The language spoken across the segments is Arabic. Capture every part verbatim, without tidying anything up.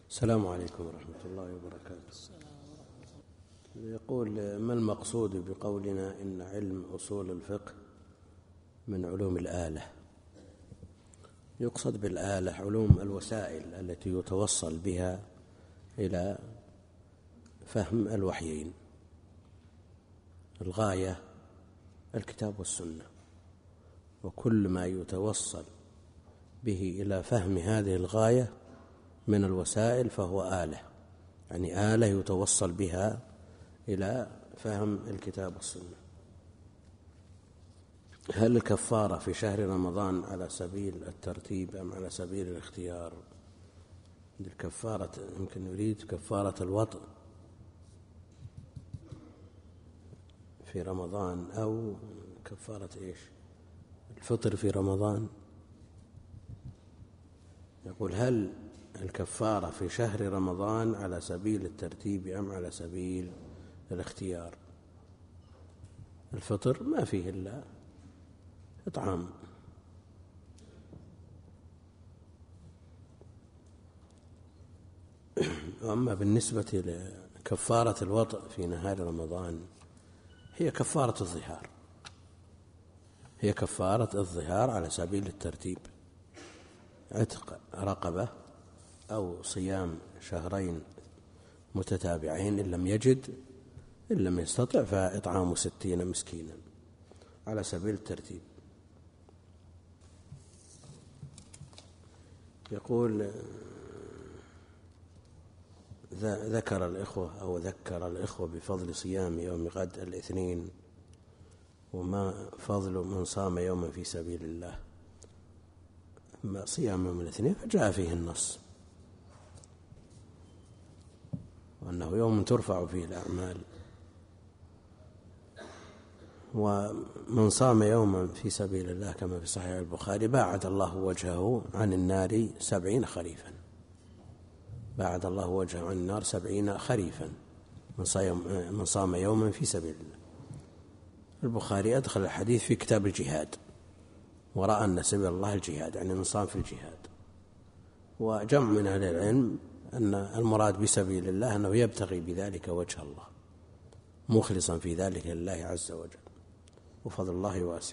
السلام عليكم ورحمة الله وبركاته. يقول: ما المقصود بقولنا إن علم أصول الفقه من علوم الآلة؟ يقصد بالآلة علوم الوسائل التي يتوصل بها إلى فهم الوحيين. الغاية الكتاب والسنة، وكل ما يتوصل به إلى فهم هذه الغاية من الوسائل فهو آلة، يعني آلة يتوصل بها إلى فهم الكتاب والسنة. هل الكفارة في شهر رمضان على سبيل الترتيب أم على سبيل الاختيار؟ الكفارة يمكن يريد كفارة الوطء في رمضان أو كفارة إيش؟ الفطر في رمضان. يقول: هل الكفارة في شهر رمضان على سبيل الترتيب أم على سبيل الاختيار؟ الفطر ما فيه إلا إطعام، وأما بالنسبة لكفارة الوطء في نهار رمضان هي كفارة الظهار، هي كفارة الظهار على سبيل الترتيب، عتق رقبة أو صيام شهرين متتابعين إن لم يجد، إن لم يستطع فإطعام ستين مسكينا على سبيل الترتيب. يقول: ذكر الإخوة أو ذكر الإخوة بفضل صيام يوم غد الاثنين، وما فضل من صام يوما في سبيل الله. أما صيام يوم الاثنين فجاء فيه النص وأنه يوم ترفع فيه الأعمال، ومن صام يوما في سبيل الله كما في صحيح البخاري باعد الله وجهه عن النار سبعين خريفا، باعد الله وجهه عن النار سبعين خريفا من صام يوما في سبيل الله. البخاري أدخل الحديث في كتاب الجهاد، ورأى أن سبيل الله الجهاد، يعني من صام في الجهاد. وجمع من أهل العلم أن المراد بسبيل الله أنه يبتغي بذلك وجه الله، مخلصا في ذلك لله عز وجل، وفضل الله واسع.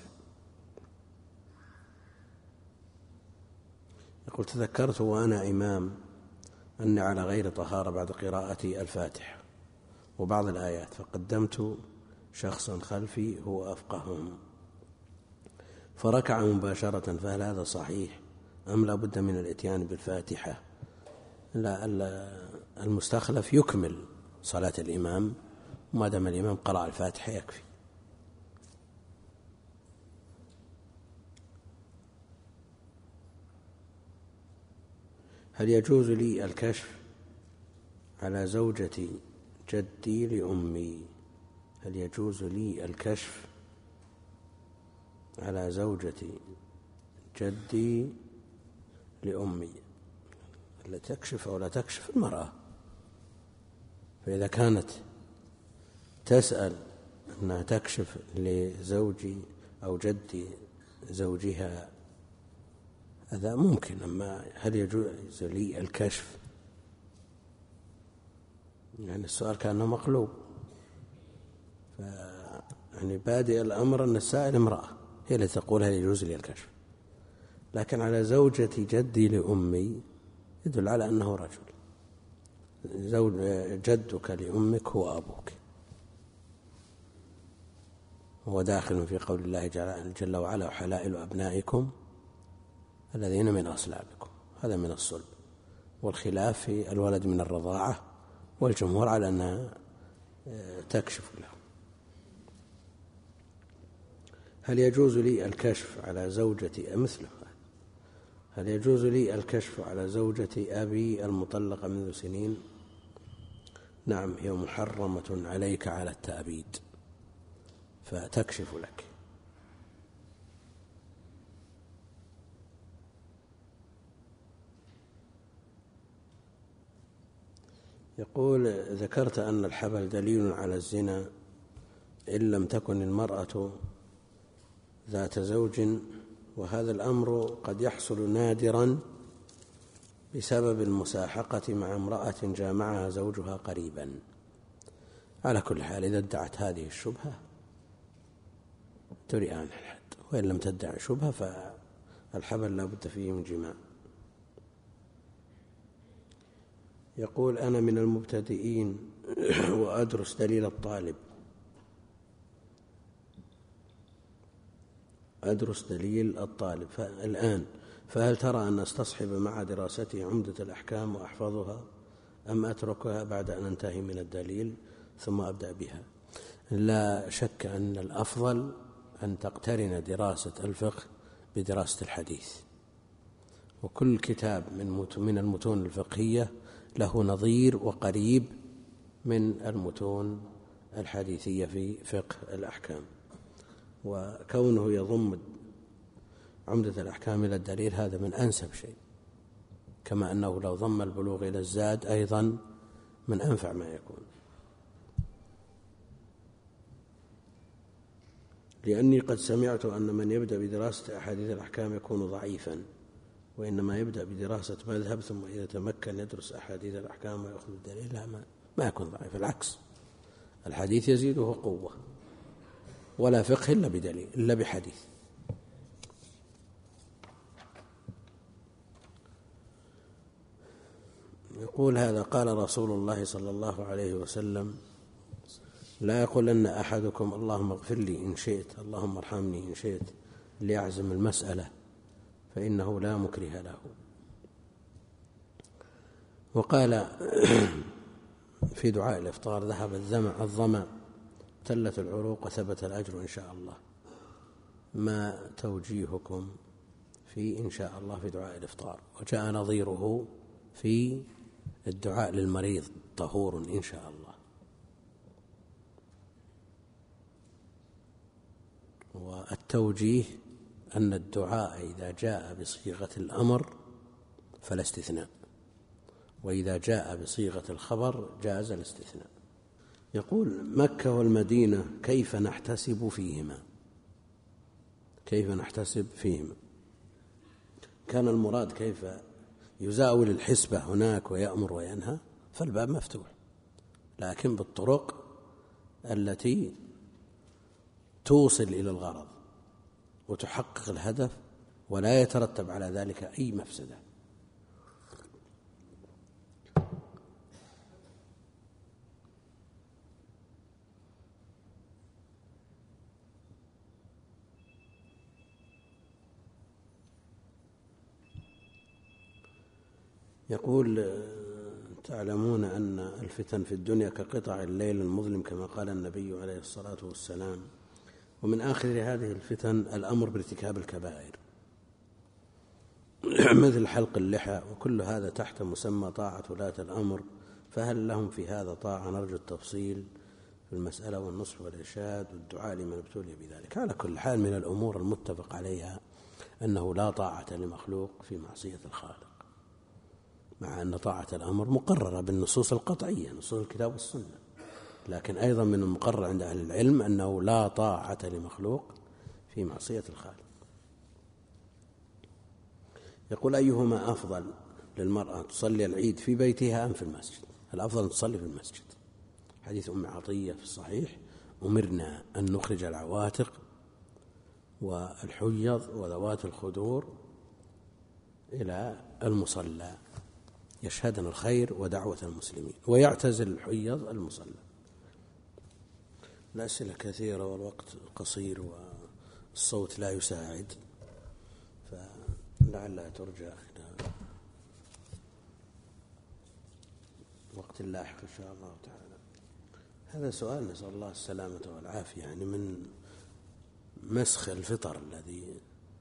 يقول: تذكرت وأنا إمام أني على غير طهارة بعد قراءة الفاتحة وبعض الآيات، فقدمت شخصا خلفي هو أفقههم فركع مباشرة، فهل هذا صحيح أم لا بد من الإتيان بالفاتحة؟ لا، المستخلف يكمل صلاة الإمام، وما دام الإمام قرأ الفاتحة يكفي. هل يجوز لي الكشف على زوجة جدي لأمي؟ هل يجوز لي الكشف على زوجة جدي لأمي؟ لا تكشف أو لا تكشف المرأة، فإذا كانت تسأل أنها تكشف لزوجي أو جدي زوجها هذا ممكن. أما هل يجوز لي الكشف؟ يعني السؤال كأنه مقلوب، يعني بادئ الأمر أن السائل امرأة هي التي تقول هل يجوز لي الكشف، لكن على زوجة جدي لأمي يدل على أنه رجل. زوج جدك لأمك هو أبوك، هو داخل في قول الله جل وعلا: وحلائل أبنائكم الذين من أصلابكم، هذا من الصلب. والخلاف في الولد من الرضاعة، والجمهور على أنها تكشف له. هل يجوز لي الكشف على زوجتي مثله هل يجوز لي الكشف على زوجة أبي المطلقة منذ سنين؟ نعم، هي محرمة عليك على التأبيد، فتكشف لك. يقول: ذكرت أن الحبل دليل على الزنا إن لم تكن المرأة ذات زوج، وهذا الأمر قد يحصل نادرا بسبب المساحقة مع امرأة جامعها زوجها قريبا. على كل حال إذا ادعت هذه الشبهة تريان الحد، وإن لم تدع شبهة فالحبل لا بد فيه من جماع. يقول أنا من المبتدئين وأدرس دليل الطالب أدرس دليل الطالب الآن، فهل ترى أن أستصحب مع دراستي عمدة الأحكام وأحفظها، أم أتركها بعد أن أنتهي من الدليل ثم أبدأ بها؟ لا شك أن الأفضل أن تقترن دراسة الفقه بدراسة الحديث، وكل كتاب من المتون الفقهية له نظير وقريب من المتون الحديثية في فقه الأحكام، وكونه يضم عمدة الأحكام إلى الدليل هذا من أنسب شيء، كما أنه لو ضم البلوغ إلى الزاد أيضا من أنفع ما يكون. لأني قد سمعت أن من يبدأ بدراسة أحاديث الأحكام يكون ضعيفا، وإنما يبدأ بدراسة مذهب ثم إذا تمكن يدرس أحاديث الأحكام ويأخذ الدليل. لا، ما, ما يكون ضعيف، العكس، الحديث يزيده قوة، ولا فقه إلا بدليل إلا بحديث. يقول هذا قال رسول الله صلى الله عليه وسلم لا يقولن أحدكم اللهم اغفر لي إن شئت، اللهم ارحمني إن شئت، ليعزم المسألة فإنه لا مكره له. وقال في دعاء الإفطار ذهب الظمأ تلت العروق وثبت الأجر إن شاء الله. ما توجيهكم في إن شاء الله في دعاء الإفطار؟ وجاء نظيره في الدعاء للمريض طهور إن شاء الله. والتوجيه أن الدعاء إذا جاء بصيغة الأمر فلا استثناء، وإذا جاء بصيغة الخبر جاز الاستثناء. يقول مكة والمدينة كيف نحتسب فيهما؟ كيف نحتسب فيهما؟ كان المراد كيف يزاول الحسبة هناك ويأمر وينهى، فالباب مفتوح، لكن بالطرق التي توصل إلى الغرض وتحقق الهدف ولا يترتب على ذلك أي مفسدة. يقول تعلمون أن الفتن في الدنيا كقطع الليل المظلم كما قال النبي عليه الصلاة والسلام، ومن آخر هذه الفتن الأمر بارتكاب الكبائر مثل حلق اللحى، وكل هذا تحت مسمى طاعة ولاة الأمر، فهل لهم في هذا طاعة؟ نرجو التفصيل في المسألة والنصح والإرشاد والدعاء لمن ابتلي بذلك. على كل حال من الأمور المتفق عليها أنه لا طاعة لمخلوق في معصية الخالق، مع أن طاعة الأمر مقررة بالنصوص القطعية نصوص الكتاب والسنة، لكن أيضا من المقرر عند أهل العلم أنه لا طاعة لمخلوق في معصية الخالق. يقول أيهما أفضل للمرأة، تصلي العيد في بيتها أم في المسجد؟ الأفضل أن تصلي في المسجد. حديث أم عطية في الصحيح أمرنا أن نخرج العواتق والحيض وذوات الخدور إلى المصلى يشهدن الخير ودعوة المسلمين، ويعتزل الحيض المصلى. الأسئلة كثيرة والوقت قصير والصوت لا يساعد، فلعلها ترجع إلى وقت لاحق إن شاء الله تعالى. هذا سؤال نسأل الله السلامة والعافية، يعني من مسخ الفطر الذي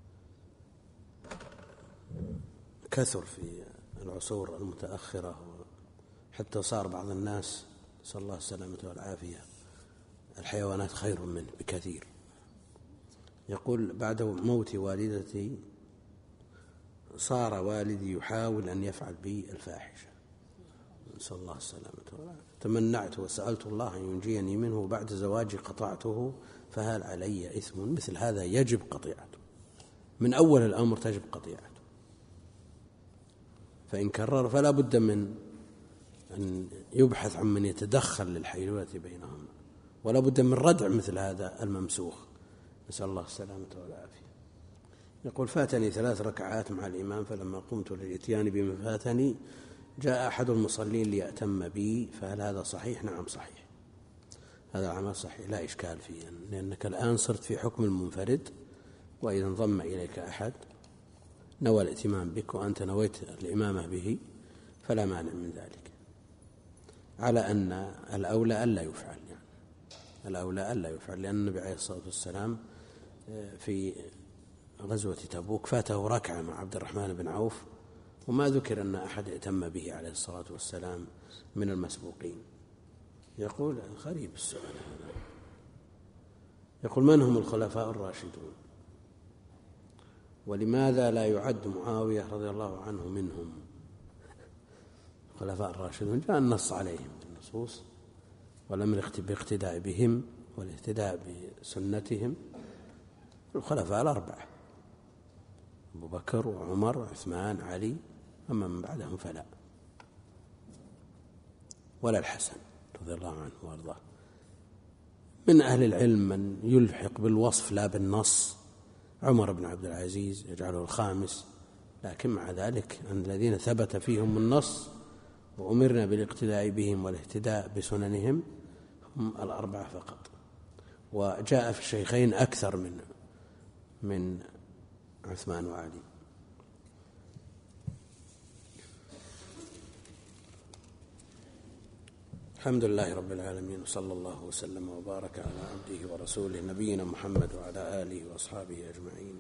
كثر في العصور المتأخرة، حتى صار بعض الناس نسأل الله السلامة والعافية الحيوانات خير منه بكثير. يقول بعد موت والدتي صار والدي يحاول أن يفعل بي الفاحشة، نسأل الله السلامة والعافية. تمنعت وسألت الله أن ينجيني منه، بعد زواجي قطعته، فهل علي إثم؟ مثل هذا يجب قطيعته، من أول الأمر تجب قطيعته. فإن كرر فلا بد من أن يبحث عن من يتدخل للحيلولة بينهما، ولا بد من ردع مثل هذا الممسوخ، نسأل الله السلامة والعافية. يقول: فاتني ثلاث ركعات مع الإمام، فلما قمت للإتيان بما فاتني جاء أحد المصلين ليأتم بي، فهل هذا صحيح؟ نعم صحيح، هذا العمل صحيح لا إشكال فيه، لأنك الآن صرت في حكم المنفرد، وإذا انضم إليك أحد نوى الائتمام بك وأنت نويت الإمامة به فلا مانع من ذلك، على أن الأولى ألا يفعل، يعني الأولى ألا يفعل، لأن النبي عليه الصلاة والسلام في غزوة تبوك فاته ركعة مع عبد الرحمن بن عوف، وما ذكر أن أحد ائتم به عليه الصلاة والسلام من المسبوقين. يقول: غريب السؤال هذا. يقول: من هم الخلفاء الراشدون؟ ولماذا لا يعد معاوية رضي الله عنه منهم؟ الخلفاء الراشدون جاء النص عليهم بالنصوص، والأمر باقتداء بهم والاهتداء بسنتهم. الخلفاء الأربعة أبو بكر وعمر وعثمان علي، أما من بعدهم فلا، ولا الحسن رضي الله عنه وارضاه. من أهل العلم من يلحق بالوصف لا بالنص، عمر بن عبد العزيز يجعله الخامس، لكن مع ذلك أن الذين ثبت فيهم النص وأمرنا بالاقتداء بهم والاهتداء بسننهم هم الأربعة فقط. وجاء في الشيخين أكثر من من عثمان وعلي. الحمد لله رب العالمين، وصلى الله وسلم وبارك على عبده ورسوله نبينا محمد وعلى آله وأصحابه أجمعين.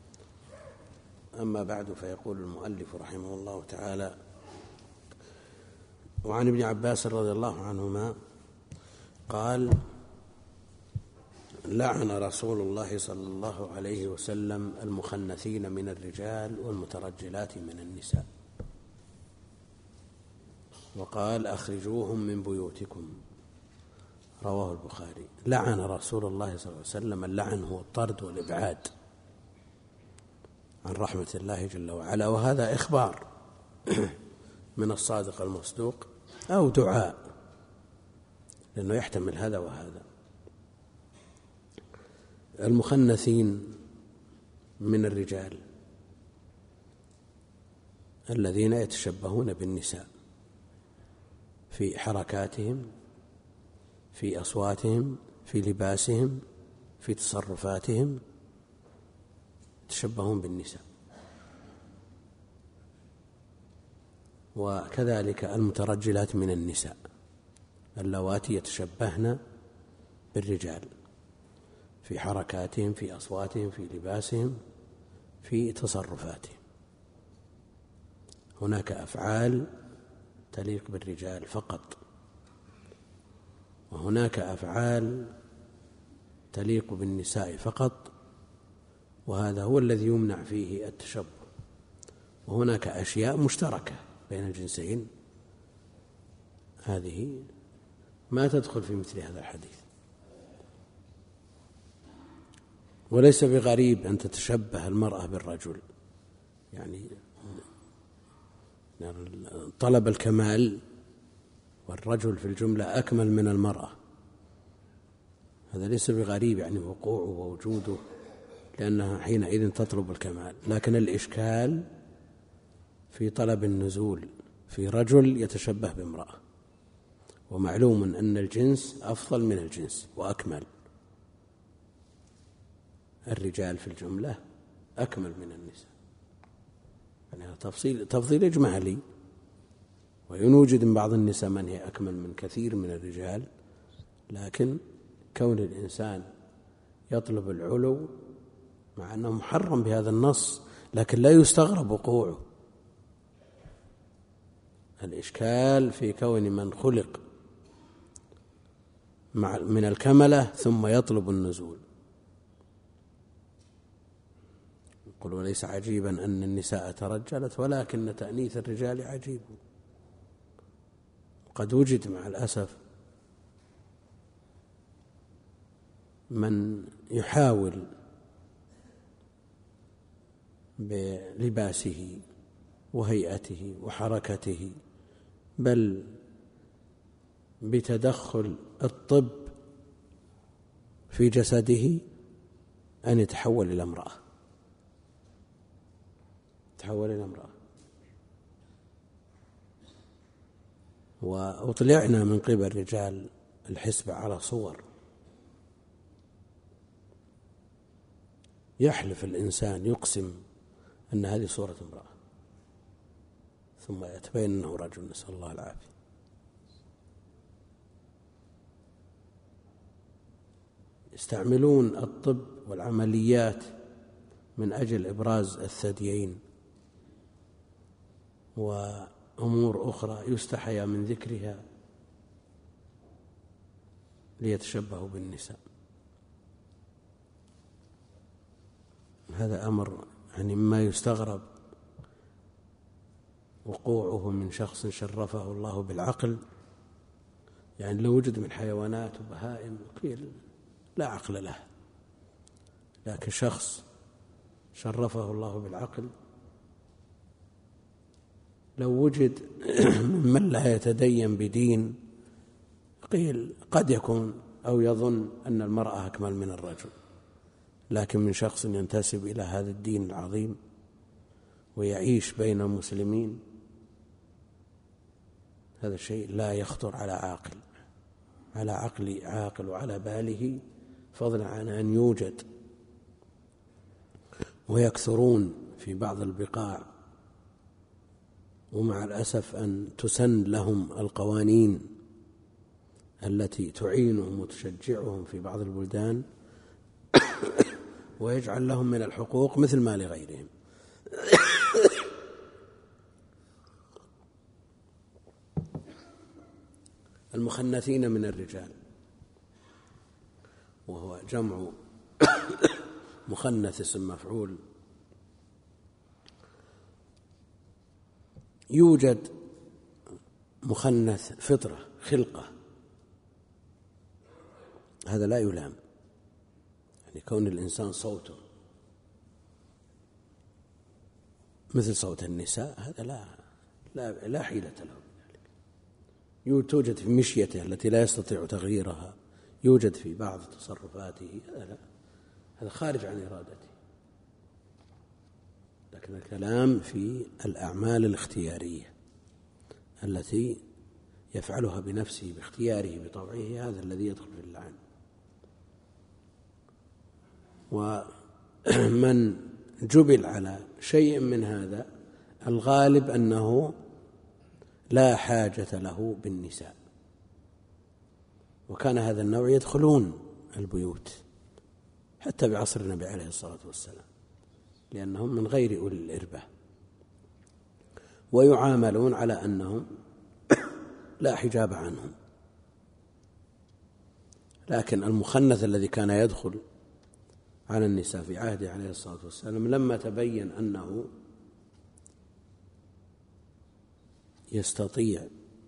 أما بعد، فيقول المؤلف رحمه الله تعالى: وعن ابن عباس رضي الله عنهما قال: لعن رسول الله صلى الله عليه وسلم المخنثين من الرجال والمترجلات من النساء، وقال: أخرجوهم من بيوتكم. رواه البخاري. لعن رسول الله صلى الله عليه وسلم، اللعن هو الطرد والإبعاد عن رحمة الله جل وعلا، وهذا إخبار من الصادق المصدوق أو دعاء، لأنه يحتمل هذا وهذا. المخنثين من الرجال الذين يتشبهون بالنساء في حركاتهم، في أصواتهم، في لباسهم، في تصرفاتهم، يتشبهون بالنساء. وكذلك المترجلات من النساء اللواتي يتشبهن بالرجال في حركاتهم، في أصواتهم، في لباسهم، في تصرفاتهم. هناك أفعال تليق بالرجال فقط، وهناك أفعال تليق بالنساء فقط، وهذا هو الذي يمنع فيه التشبه. وهناك أشياء مشتركة بين الجنسين، هذه ما تدخل في مثل هذا الحديث. وليس بغريب أن تتشبه المرأة بالرجل، يعني طلب الكمال، والرجل في الجملة أكمل من المرأة، هذا ليس بغريب يعني وقوعه ووجوده، لأنها حينئذ تطلب الكمال. لكن الإشكال في طلب النزول في رجل يتشبه بامرأة، ومعلوم أن الجنس أفضل من الجنس وأكمل، الرجال في الجملة أكمل من النساء، يعني تفصيل تفضيل إجمالي. ويوجد من بعض النساء من هي أكمل من كثير من الرجال، لكن كون الإنسان يطلب العلو مع أنه محرم بهذا النص، لكن لا يستغرب وقوعه. الإشكال في كون من خلق من الكملة ثم يطلب النزول. يقول: وليس عجيبا أن النساء ترجلت، ولكن تأنيث الرجال عجيب. قد وجد مع الأسف من يحاول بلباسه وهيئته وحركته، بل بتدخل الطب في جسده أن يتحول إلى امرأة، تحول إلى امرأة. وأطلعنا من قبل رجال الحسبة على صور يحلف الإنسان يقسم أن هذه صورة امرأة، ثم يتبين أنه رجل، نسأل الله العافية. يستعملون الطب والعمليات من أجل إبراز الثديين وأمور أخرى يستحيا من ذكرها ليتشبهوا بالنساء. هذا أمر يعني مما يستغرب وقوعه من شخص شرفه الله بالعقل. يعني لو وجد من حيوانات وبهائم قيل لا عقل له، لكن شخص شرفه الله بالعقل لو وجد من لا يتدين بدين قيل قد يكون أو يظن أن المرأة أكمل من الرجل، لكن من شخص ينتسب إلى هذا الدين العظيم ويعيش بين المسلمين، هذا الشيء لا يخطر على عاقل على عقل عاقل وعلى باله، فضلا عن أن يوجد. ويكثرون في بعض البقاع، ومع الأسف أن تسن لهم القوانين التي تعينهم وتشجعهم في بعض البلدان ويجعل لهم من الحقوق مثل ما لغيرهم. المخنثين من الرجال، وهو جمع مخنث اسم مفعول. يوجد مخنث فطرة خلقة، هذا لا يلام، يعني كون الإنسان صوته مثل صوت النساء هذا لا لا لا حيلة له بذلك. توجد في مشيته التي لا يستطيع تغييرها، يوجد في بعض تصرفاته، هذا لا، هذا خارج عن إرادته. لكن الكلام في الأعمال الاختيارية التي يفعلها بنفسه باختياره بطبعه، هذا الذي يدخل في اللعن. ومن جبل على شيء من هذا الغالب أنه لا حاجة له بالنساء، وكان هذا النوع يدخلون البيوت حتى بعصر النبي عليه الصلاة والسلام، لأنهم من غير أولي الإربة، ويعاملون على أنهم لا حجاب عنهم. لكن المخنث الذي كان يدخل على النساء في عهده عليه الصلاة والسلام، لما تبين أنه يستطيع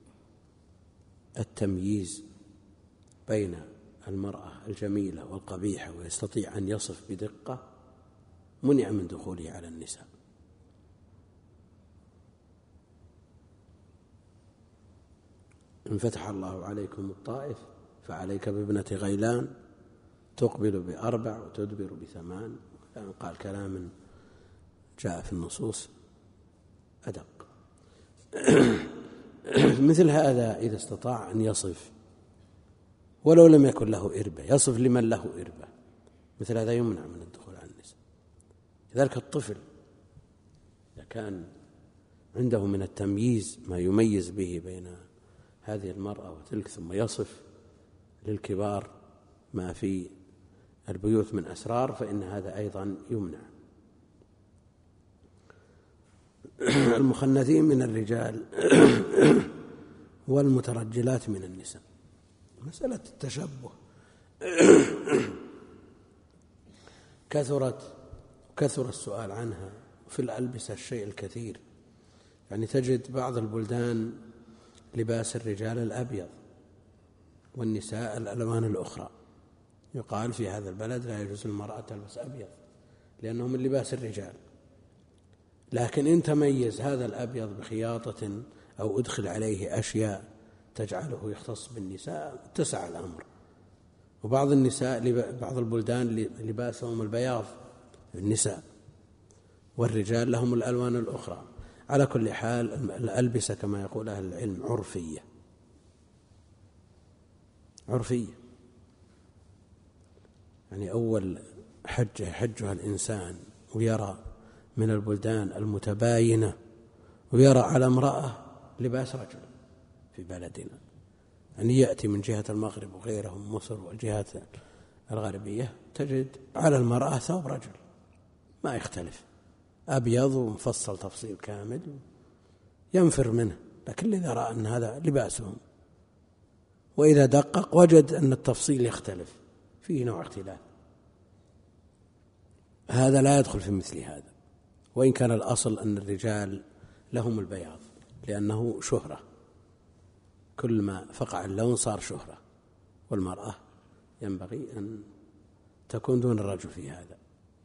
التمييز بين المرأة الجميلة والقبيحة ويستطيع أن يصف بدقة، منع من دخوله على النساء. إن فتح الله عليكم الطائف فعليك بابنة غيلان تقبل بأربع وتدبر بثمان. قال كلام جاء في النصوص أدق. مثل هذا إذا استطاع أن يصف ولو لم يكن له إربة، يصف لمن له إربة، مثل هذا يمنع من الدخول على النساء. كذلك الطفل إذا كان عنده من التمييز ما يميز به بين هذه المرأة وتلك، ثم يصف للكبار ما في البيوت من أسرار، فإن هذا أيضا يمنع. المخنثين من الرجال والمترجلات من النساء، مسألة التشبه كثرت كثر السؤال عنها في الألبسة الشيء الكثير. يعني تجد بعض البلدان لباس الرجال الأبيض والنساء الألوان الأخرى، يقال في هذا البلد لا يجوز للمرأة تلبس أبيض لأنه من لباس الرجال، لكن إن تميز هذا الأبيض بخياطة أو أدخل عليه أشياء تجعله يختص بالنساء اتسع الأمر. وبعض النساء بعض البلدان لباسهم البياض النساء، والرجال لهم الألوان الأخرى. على كل حال الألبسة كما يقول أهل العلم عرفية عرفية يعني أول حجة حجها الإنسان ويرى من البلدان المتباينة ويرى على امرأة لباس رجل في بلدنا، يعني يأتي من جهة المغرب وغيرهم مصر والجهات الغربية تجد على المرأة ثوب رجل ما يختلف، أبيض ومفصل تفصيل كامل ينفر منه، لكن إذا رأى أن هذا لباسهم وإذا دقق وجد أن التفصيل يختلف فيه نوع اختلاف، هذا لا يدخل في مثل هذا. وإن كان الأصل أن الرجال لهم البياض لأنه شهرة، كل ما فقع اللون صار شهرة، والمرأة ينبغي أن تكون دون الرجل في هذا.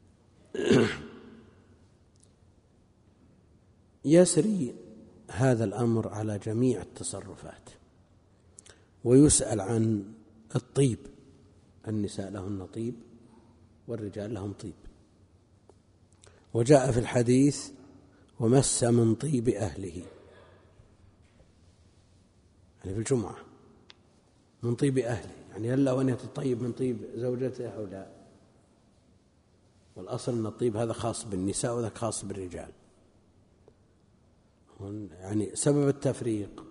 يسري هذا الأمر على جميع التصرفات، ويسأل عن الطيب، النساء لهن طيب والرجال لهم طيب، وجاء في الحديث ومس من طيب أهله، يعني في الجمعة من طيب أهله، يعني هل له أن يتطيب من طيب زوجته أو لا؟ والأصل أن الطيب هذا خاص بالنساء وذاك خاص بالرجال. يعني سبب التفريق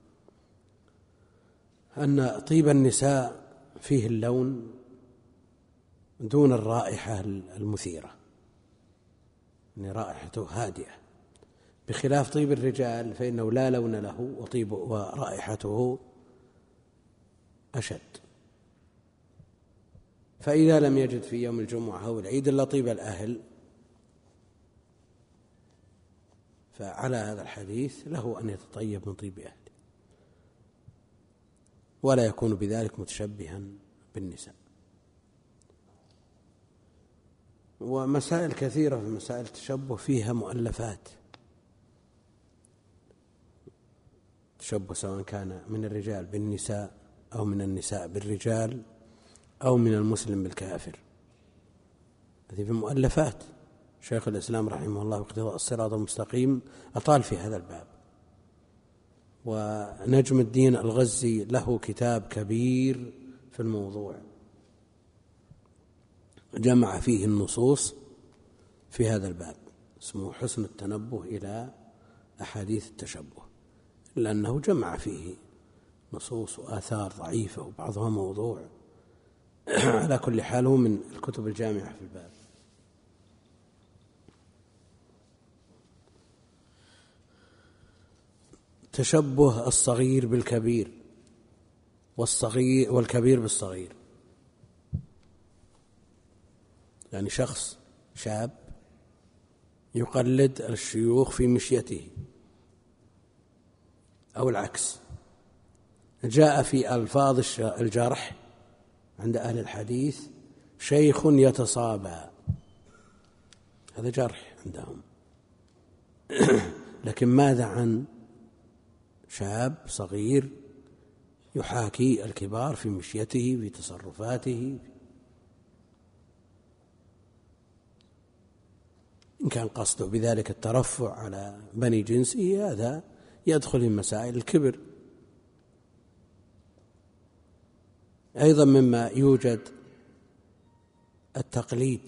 أن طيب النساء فيه اللون دون الرائحة المثيرة، يعني رائحته هادئة، بخلاف طيب الرجال فإنه لا لون له وطيب ورائحته أشد. فإذا لم يجد في يوم الجمعة أو العيد إلا طيب الأهل، فعلى هذا الحديث له أن يتطيب من طيب أهله، ولا يكون بذلك متشبها بالنساء. ومسائل كثيرة في مسائل التشبه فيها مؤلفات، تشبه سواء كان من الرجال بالنساء أو من النساء بالرجال أو من المسلم بالكافر، هذه في مؤلفات. شيخ الإسلام رحمه الله اقتضاء الصراط المستقيم أطال في هذا الباب، ونجم الدين الغزي له كتاب كبير في الموضوع جمع فيه النصوص في هذا الباب، اسمه حسن التنبه إلى أحاديث التشبه، لأنه جمع فيه نصوص وآثار ضعيفة وبعضها موضوع. على كل حال هو من الكتب الجامعة في الباب. تشبه الصغير بالكبير والصغير والكبير بالصغير، يعني شخص شاب يقلد الشيوخ في مشيته أو العكس. جاء في ألفاظ الجرح عند أهل الحديث شيخ يتصابى، هذا جرح عندهم. لكن ماذا عن شاب صغير يحاكي الكبار في مشيته في تصرفاته؟ إن كان قصده بذلك الترفع على بني جنسه هذا يدخل في مسائل الكبر. أيضا مما يوجد التقليد،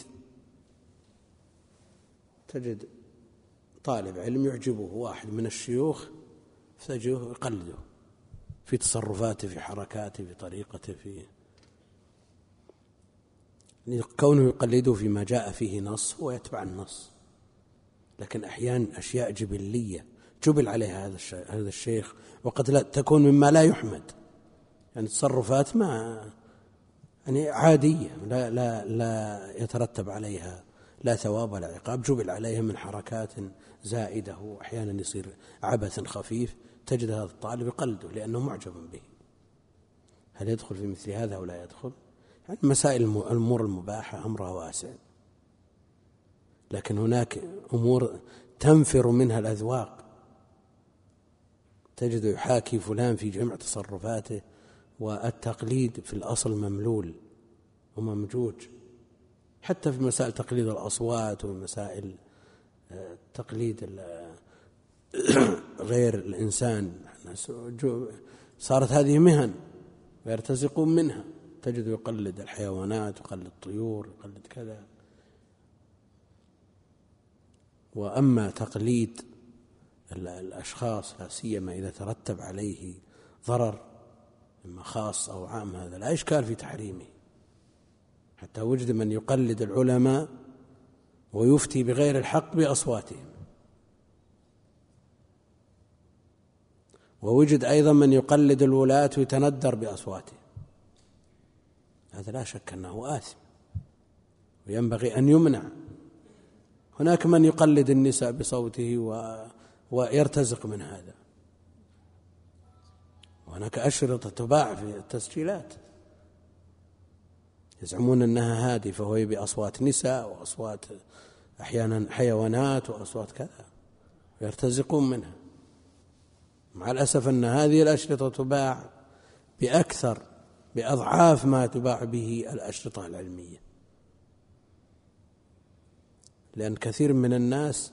تجد طالب علم يعجبه واحد من الشيوخ فتجده يقلده في تصرفاته في حركاته في طريقته، في كونه يقلده فيما جاء فيه نص هو يتبع النص، لكن أحيانا أشياء جبلية جبل عليها هذا هذا الشيخ، وقد لا تكون مما لا يحمد، يعني تصرفات ما يعني عادية لا لا لا يترتب عليها لا ثواب ولا عقاب، جبل عليها من حركات زائدة وأحيانا يصير عبث خفيف، تجد هذا الطالب يقلده لأنه معجب به. هل يدخل في مثل هذا أو لا يدخل؟ يعني مسائل الأمور المباحة أمرها واسع، لكن هناك أمور تنفر منها الأذواق، تجد يحاكي فلان في جميع تصرفاته، والتقليد في الأصل مملول وممجوج، حتى في مسائل تقليد الأصوات ومسائل تقليد غير الإنسان. صارت هذه مهن ويرتزقون منها، تجد يقلد الحيوانات، يقلد الطيور، يقلد كذا. وأما تقليد الأشخاص لا سيما إذا ترتب عليه ضرر إما خاص أو عام، هذا لا إشكال في تحريمه. حتى وجد من يقلد العلماء ويفتي بغير الحق بأصواتهم، ووجد أيضا من يقلد الولاة ويتندر بأصواتهم، هذا لا شك أنه آثم وينبغي أن يمنع. هناك من يقلد النساء بصوته و... ويرتزق من هذا، وهناك أشرطة تباع في التسجيلات يزعمون أنها هادفة وهي بأصوات نساء وأصوات أحيانا حيوانات وأصوات كذا، ويرتزقون منها. مع الأسف أن هذه الأشرطة تباع بأكثر بأضعاف ما تباع به الأشرطة العلمية، لأن كثير من الناس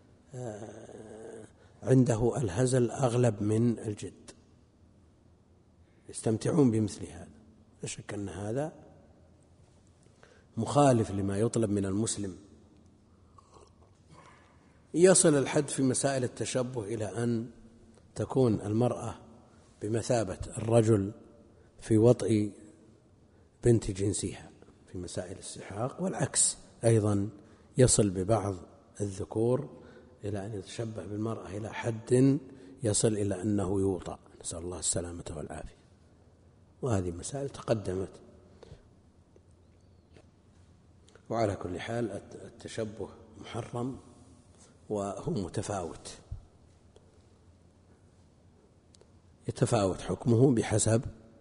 عنده الهزل أغلب من الجد، يستمتعون بمثل هذا. لا شك أن هذا مخالف لما يطلب من المسلم. يصل الحد في مسائل التشبه إلى أن تكون المرأة بمثابة الرجل في وطئ بنت جنسها في مسائل السحاق، والعكس أيضا يصل ببعض الذكور إلى أن يتشبه بالمرأة إلى حد يصل إلى أنه يوطأ، نسأل الله السلامة والعافية. وهذه مسائل تقدمت. وعلى كل حال التشبه محرم وهو متفاوت، يتفاوت حكمه بحسب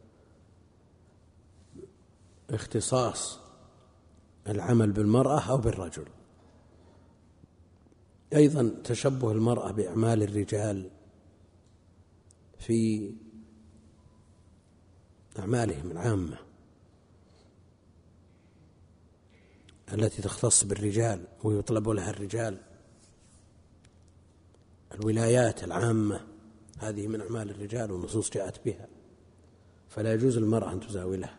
اختصاص العمل بالمرأة أو بالرجل. أيضا تشبه المرأة بأعمال الرجال في أعمالهم العامة التي تختص بالرجال ويطلب لها الرجال، الولايات العامة هذه من أعمال الرجال والنصوص جاءت بها، فلا يجوز للمرأة أن تزاولها.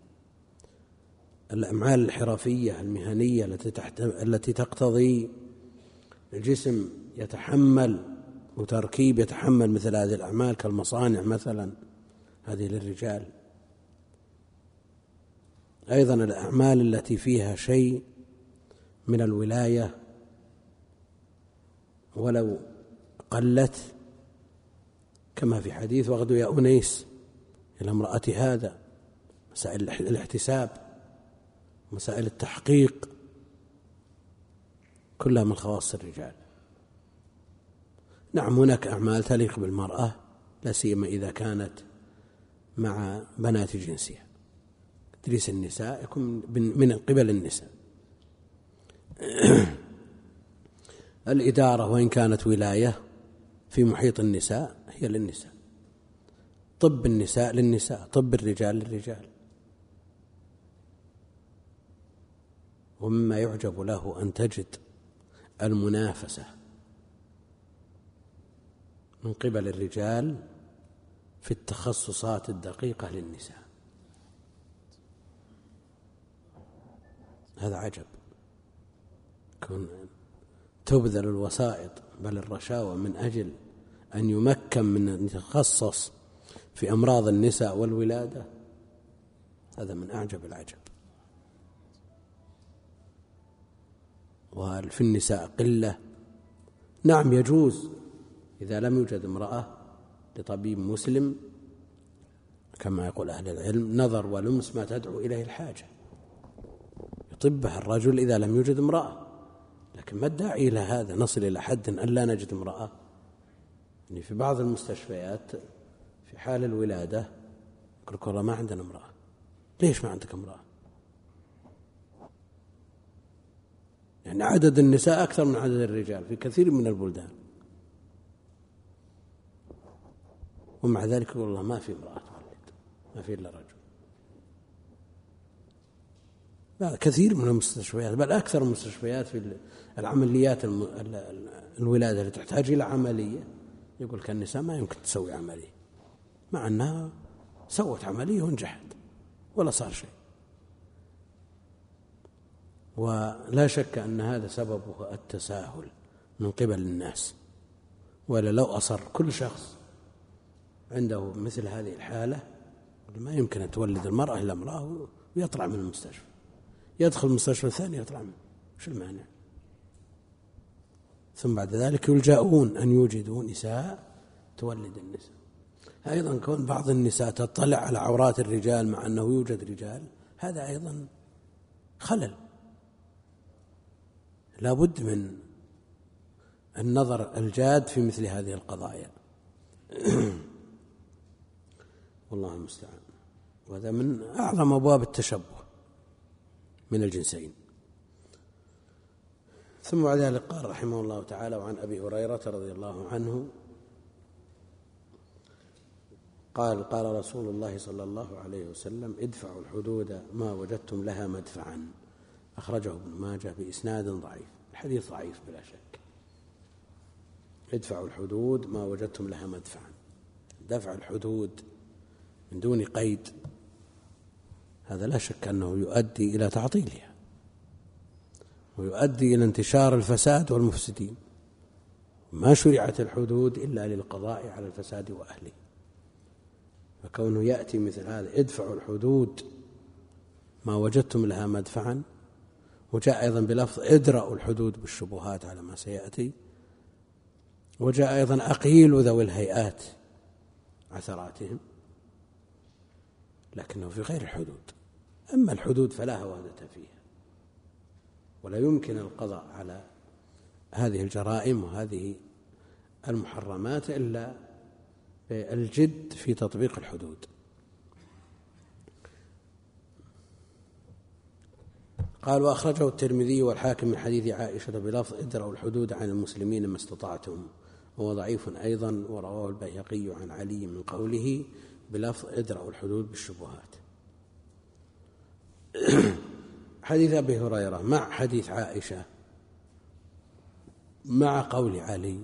الأعمال الحرفية المهنية التي تقتضي الجسم يتحمل وتركيب يتحمل مثل هذه الأعمال كالمصانع مثلا، هذه للرجال. أيضا الأعمال التي فيها شيء من الولاية ولو قلت، كما في حديث واغدوا يا أنيس إلى امرأة هذا، مسائل الاحتساب، مسائل التحقيق، كلها من خواص الرجال. نعم هناك أعمال تليق بالمرأة لا سيما إذا كانت مع بنات جنسها، تدريس النساء يكون من قبل النساء. الإدارة وإن كانت ولاية في محيط النساء هي للنساء، طب النساء للنساء، طب الرجال للرجال. ومما يعجب له أن تجد المنافسة من قبل الرجال في التخصصات الدقيقة للنساء، هذا عجب. كون تبذل الوسائط بل الرشاوى من أجل أن يمكن من أن يتخصص في أمراض النساء والولادة، هذا من أعجب العجب. وفي النساء قلة. نعم يجوز إذا لم يوجد امرأة لطبيب مسلم كما يقول أهل العلم نظر ولمس ما تدعو إليه الحاجة، يطبها الرجل إذا لم يوجد امرأة. لكن ما الداعي إلى هذا؟ نصل إلى حد أن لا نجد امرأة. يعني في بعض المستشفيات في حال الولادة يقول لك والله ما عندنا امرأة. ليش ما عندك امرأة؟ يعني عدد النساء أكثر من عدد الرجال في كثير من البلدان، ومع ذلك يقول الله ما في امرأة تولد، ما في إلا رجل. لا، كثير من المستشفيات، بل أكثر المستشفيات في العمليات الولادة اللي تحتاج إلى عملية يقول لك النساء ما يمكن تسوي عملية، مع أنها سوت عملية ونجحت ولا صار شيء. ولا شك أن هذا سببه التساهل من قبل الناس، ولا لو أصر كل شخص عنده مثل هذه الحالة ما يمكن أن تولد المرأة إلا امرأة ويطلع من المستشفى، يدخل المستشفى الثاني يطلع منه، وش المانع؟ ثم بعد ذلك يلجأون أن يوجدوا نساء تولد النساء. أيضا كون بعض النساء تطلع على عورات الرجال مع أنه يوجد رجال، هذا أيضا خلل، لا بد من النظر الجاد في مثل هذه القضايا. والله المستعان. وهذا من أعظم أبواب التشبه من الجنسين. ثم بعد ذلك قال رحمه الله تعالى: وعن أبي هريرة رضي الله عنه قال: قال رسول الله صلى الله عليه وسلم: ادفعوا الحدود ما وجدتم لها مدفعا. أخرجه ابن ماجه بإسناد ضعيف. الحديث ضعيف بلا شك. ادفعوا الحدود ما وجدتم لها مدفعا. دفع الحدود من دون قيد هذا لا شك أنه يؤدي إلى تعطيلها، ويؤدي إلى انتشار الفساد والمفسدين. ما شرعت الحدود إلا للقضاء على الفساد وأهله، فكونه يأتي مثل هذا: ادفعوا الحدود ما وجدتم لها مدفعا، وجاء أيضا بلفظ ادرأوا الحدود بالشبهات على ما سيأتي، وجاء أيضا أقيلوا ذوي الهيئات عثراتهم، لكنه في غير الحدود. أما الحدود فلا هوادة فيها، ولا يمكن القضاء على هذه الجرائم وهذه المحرمات إلا بالجد في تطبيق الحدود. قال: وأخرجه الترمذي والحاكم من حديث عائشة بلفظ ادرأوا الحدود عن المسلمين ما استطعتم، وهو ضعيف أيضا. ورواه البيهقي عن علي من قوله بلفظ ادرأوا الحدود بالشبهات. حديث أبي هريرة مع حديث عائشة مع قول علي،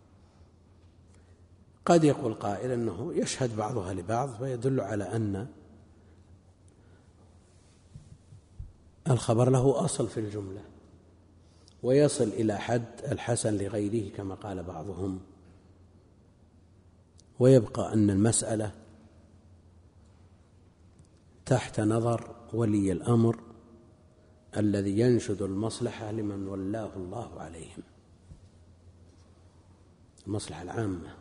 قد يقول قائل أنه يشهد بعضها لبعض، فيدل على أن الخبر له أصل في الجملة ويصل إلى حد الحسن لغيره كما قال بعضهم، ويبقى أن المسألة تحت نظر ولي الأمر الذي ينشد المصلحة لمن ولاه الله عليهم، المصلحة العامة.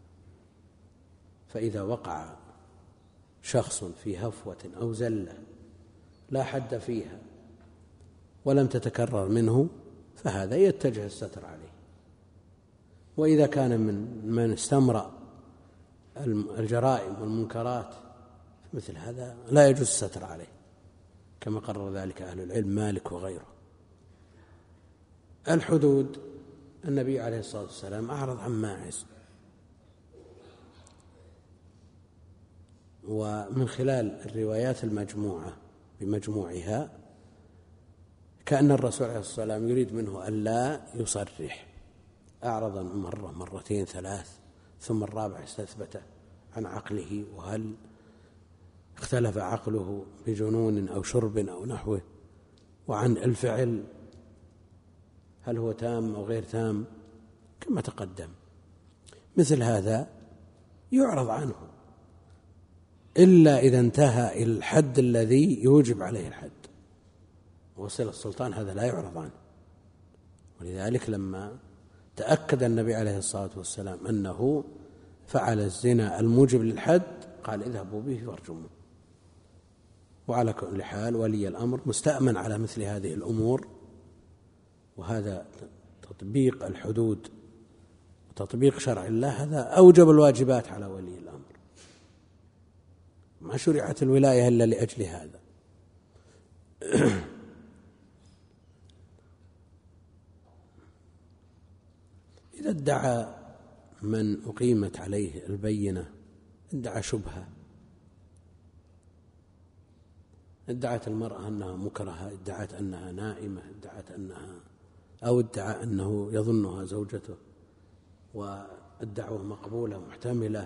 فإذا وقع شخص في هفوة أو زلة لا حد فيها ولم تتكرر منه، فهذا يتجه الستر عليه. وإذا كان من من استمرأ الجرائم والمنكرات مثل هذا لا يجوز الستر عليه، كما قرر ذلك أهل العلم مالك وغيره. الحدود النبي عليه الصلاة والسلام أعرض عن ماعز، ومن خلال الروايات المجموعة بمجموعها كأن الرسول عليه الصلاة والسلام يريد منه ألا يصرح. أعرض مرة مرتين ثلاث، ثم الرابع استثبت عن عقله، وهل اختلف عقله بجنون أو شرب أو نحوه، وعن الفعل هل هو تام أو غير تام كما تقدم. مثل هذا يعرض عنه إلا إذا انتهى إلى الحد الذي يوجب عليه الحد، وصل السلطان هذا لا يعرض عنه. ولذلك لما تأكد النبي عليه الصلاة والسلام أنه فعل الزنا الموجب للحد قال: اذهبوا به وارجموه. وعلى كل حال ولي الأمر مستأمن على مثل هذه الأمور، وهذا تطبيق الحدود وتطبيق شرع الله هذا أوجب الواجبات على ولي الأمر. ما شرعت الولاية إلا لأجل هذا. إذا ادعى من أقيمت عليه البينة، ادعى شبهة، ادعت المرأة أنها مكرهة، ادعت أنها نائمة، ادعت أنها أو ادعى أنه يظنها زوجته والدعوة مقبولة محتملة،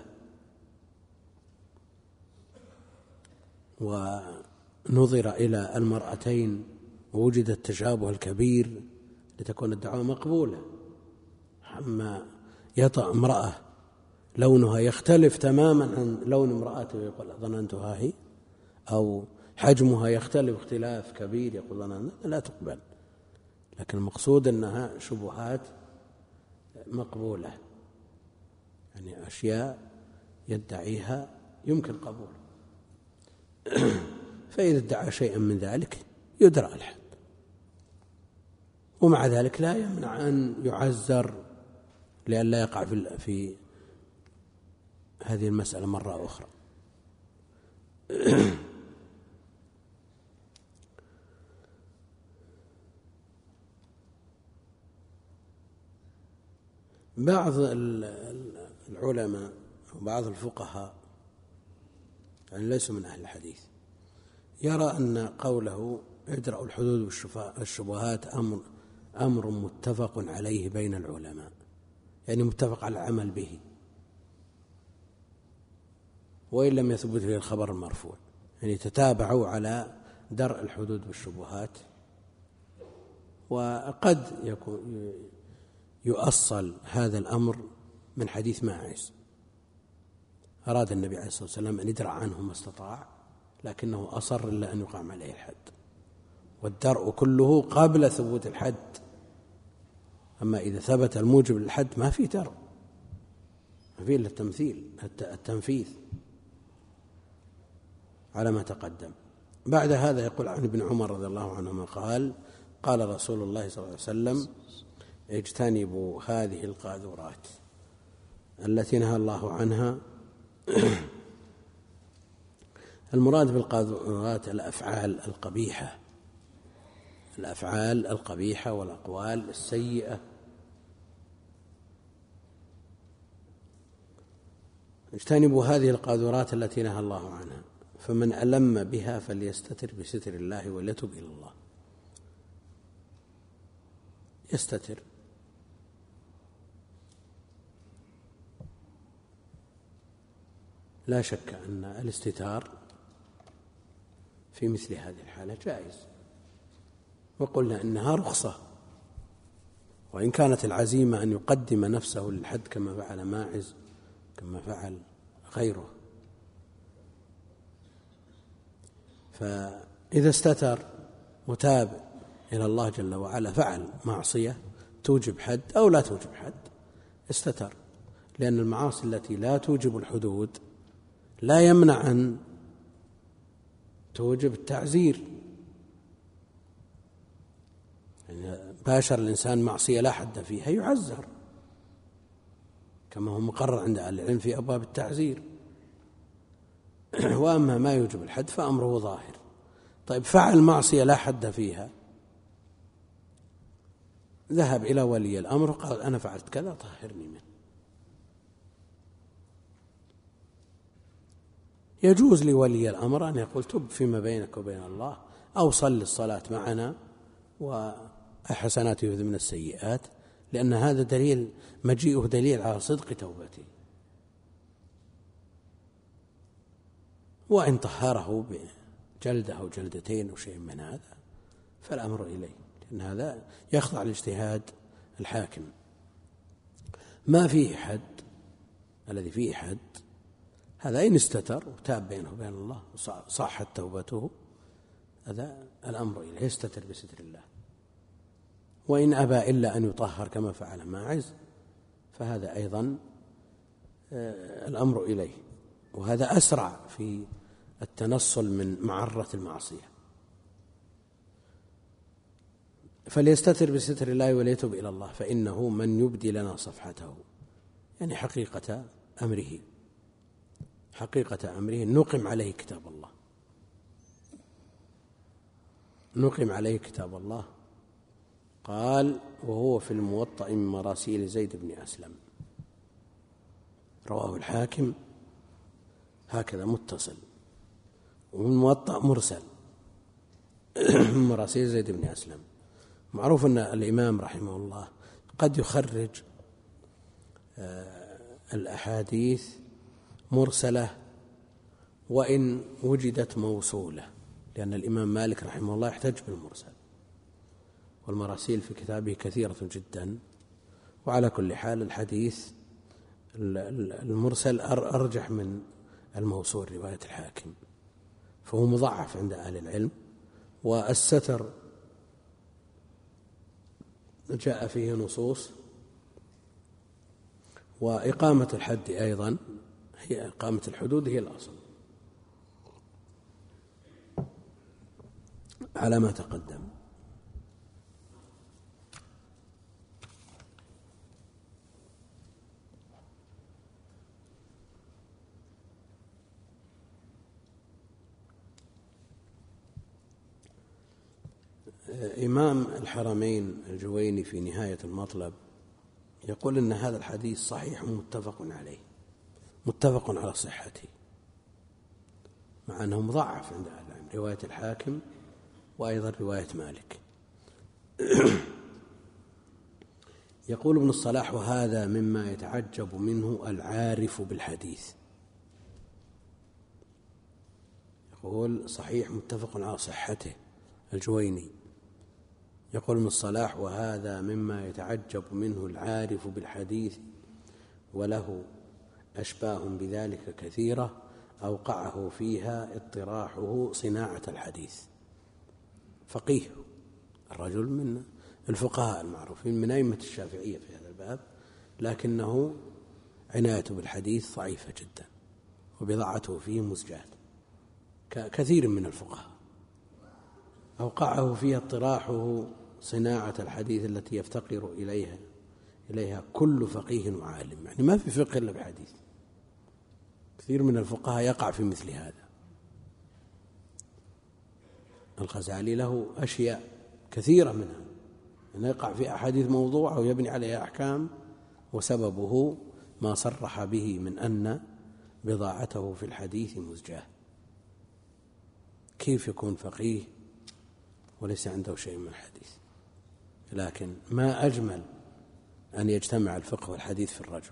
ونظر إلى المرأتين ووجد التشابه الكبير لتكون الدعوة مقبولة. أما يطأ امرأة لونها يختلف تماما عن لون امرأته يقول ظننتها هي، أو حجمها يختلف اختلاف كبير يقول ظننتها، لا تقبل. لكن المقصود أنها شبهات مقبولة، يعني أشياء يدعيها يمكن قبوله. فإذا ادعى شيئا من ذلك يدرى الحد، ومع ذلك لا يمنع أن يعزر لئلا يقع في في هذه المسألة مرة أخرى. بعض العلماء وبعض الفقهاء يعني ليسوا من أهل الحديث يرى أن قوله ادرأوا الحدود والشبهات أمر أمر متفق عليه بين العلماء، يعني متفق على العمل به وإن لم يثبت به الخبر المرفوع، يعني تتابعوا على درء الحدود والشبهات. وقد يكون يؤصل هذا الأمر من حديث ماعز، أراد النبي عليه الصلاة والسلام أن يدرع عنه ما استطاع، لكنه أصر إلا أن يقام عليه الحد، والدرء كله قبل ثبوت الحد. أما إذا ثبت الموجب للحد ما في درء، ما في إلا التمثيل التنفيذ على ما تقدم. بعد هذا يقول عن ابن عمر رضي الله عنهما قال قال رسول الله صلى الله عليه وسلم اجتنبوا هذه القاذورات التي نهى الله عنها. المراد بالقاذورات الأفعال القبيحة، الأفعال القبيحة والأقوال السيئة. اجتنبوا هذه القاذورات التي نهى الله عنها، فمن ألم بها فليستتر بستر الله وليتب إلى الله. يستتر، لا شك أن الاستتار في مثل هذه الحالة جائز، وقلنا إنها رخصة، وإن كانت العزيمة أن يقدم نفسه للحد كما فعل ماعز كما فعل غيره. فإذا استتر وتاب إلى الله جل وعلا فعل معصية توجب حد أو لا توجب حد، استتر، لأن المعاصي التي لا توجب الحدود لا يمنع أن توجب التعزير. يعني باشر الإنسان معصية لا حد فيها يعزر، كما هو مقرر عند أهل العلم في أبواب التعزير. وأما ما يوجب الحد فأمره ظاهر. طيب فعل معصية لا حد فيها، ذهب إلى ولي الأمر قال أنا فعلت كذا طهرني منه، يجوز لولي الأمر أن يقول تب فيما بينك وبين الله، أو صل الصلاة معنا وحسنات يذهبن من السيئات، لأن هذا دليل مجيئه دليل على صدق توبته. وإن طهره بجلدة أو جلدتين أو شيء من هذا فالأمر إليه، لأن هذا يخضع لاجتهاد الحاكم. ما فيه حد، الذي فيه حد هذا إن استتر وتاب بينه وبين الله صحت توبته، هذا الأمر إليه، يستتر بستر الله. وإن أبى إلا أن يطهر كما فعل ماعز فهذا أيضا الأمر إليه، وهذا أسرع في التنصل من معرة المعصية. فليستتر بستر الله وليتب إلى الله فإنه من يبدي لنا صفحته، يعني حقيقة أمره، حقيقة أمره نقم عليه كتاب الله، نقم عليه كتاب الله قال: وهو في الموطأ من مراسيل زيد بن أسلم. رواه الحاكم هكذا متصل، ومن الموطأ مرسل من مراسيل زيد بن أسلم. معروف أن الإمام رحمه الله قد يخرج الأحاديث مرسلة وإن وجدت موصولة، لأن الإمام مالك رحمه الله يحتج بالمرسل، والمراسيل في كتابه كثيرة جدا. وعلى كل حال الحديث المرسل أرجح من الموصول رواية الحاكم، فهو مضعف عند أهل العلم. والستر جاء فيه نصوص، وإقامة الحد أيضا، هي إقامة الحدود هي الأصل على ما تقدم. إمام الحرمين الجويني في نهاية المطلب يقول إن هذا الحديث صحيح متفق عليه، متفق على صحته، مع أنه مضاعف عند أهل العلم، رواية الحاكم وأيضا رواية مالك. يقول ابن الصلاح: وهذا مما يتعجب منه العارف بالحديث. يقول صحيح متفق على صحته الجويني. يقول ابن الصلاح: وهذا مما يتعجب منه العارف بالحديث، وله أشباه بذلك كثيرة أوقعه فيها اطراحه صناعة الحديث. فقيه الرجل من الفقهاء المعروفين من أئمة الشافعية في هذا الباب، لكنه عنايته بالحديث ضعيفة جدا، وبضاعته فيه مزجاة كثير من الفقهاء. أوقعه فيها اطراحه صناعة الحديث التي يفتقر إليها إليها كل فقيه وعالم. يعني ما في فقه إلا بحديث. كثير من الفقهاء يقع في مثل هذا. الغزالي له أشياء كثيرة منها أنه يقع في أحاديث موضوعة ويبني عليها أحكام، وسببه ما صرح به من أن بضاعته في الحديث مزجاة. كيف يكون فقيه وليس عنده شيء من الحديث؟ لكن ما أجمل أن يجتمع الفقه والحديث في الرجل،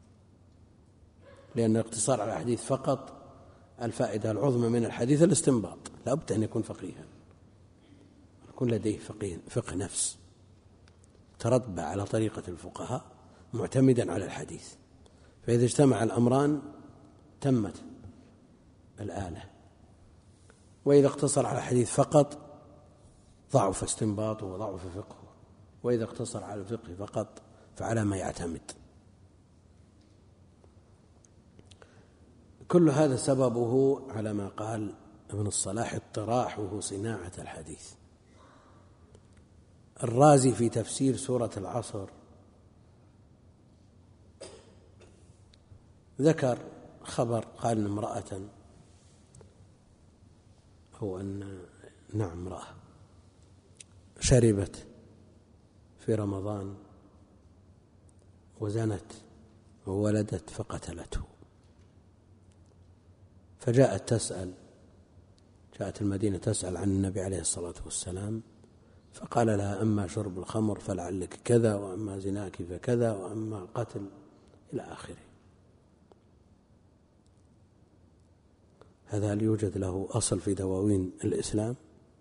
لأن الاقتصار على الحديث فقط الفائدة العظمى من الحديث الاستنباط. لا بد أن يكون فقيها، يكون لديه فقه, فقه نفس تربى على طريقة الفقهاء معتمدا على الحديث. فإذا اجتمع الأمران تمت الآلة. وإذا اقتصر على الحديث فقط ضعف استنباطه وضعف فقهه، وإذا اقتصر على الفقه فقط فعلى ما يعتمد. كل هذا سببه على ما قال ابن الصلاح اطراحه صناعة الحديث. الرازي في تفسير سورة العصر ذكر خبر، قال إن امرأة أو أن نعم امرأة شربت في رمضان وزنت وولدت فقتلته، فجاءت تسأل جاءت المدينة تسأل عن النبي عليه الصلاة والسلام، فقال لها: أما شرب الخمر فلعلك كذا، وأما زناك فكذا، وأما القتل إلى آخره. هذا هل يوجد له أصل في دواوين الإسلام؟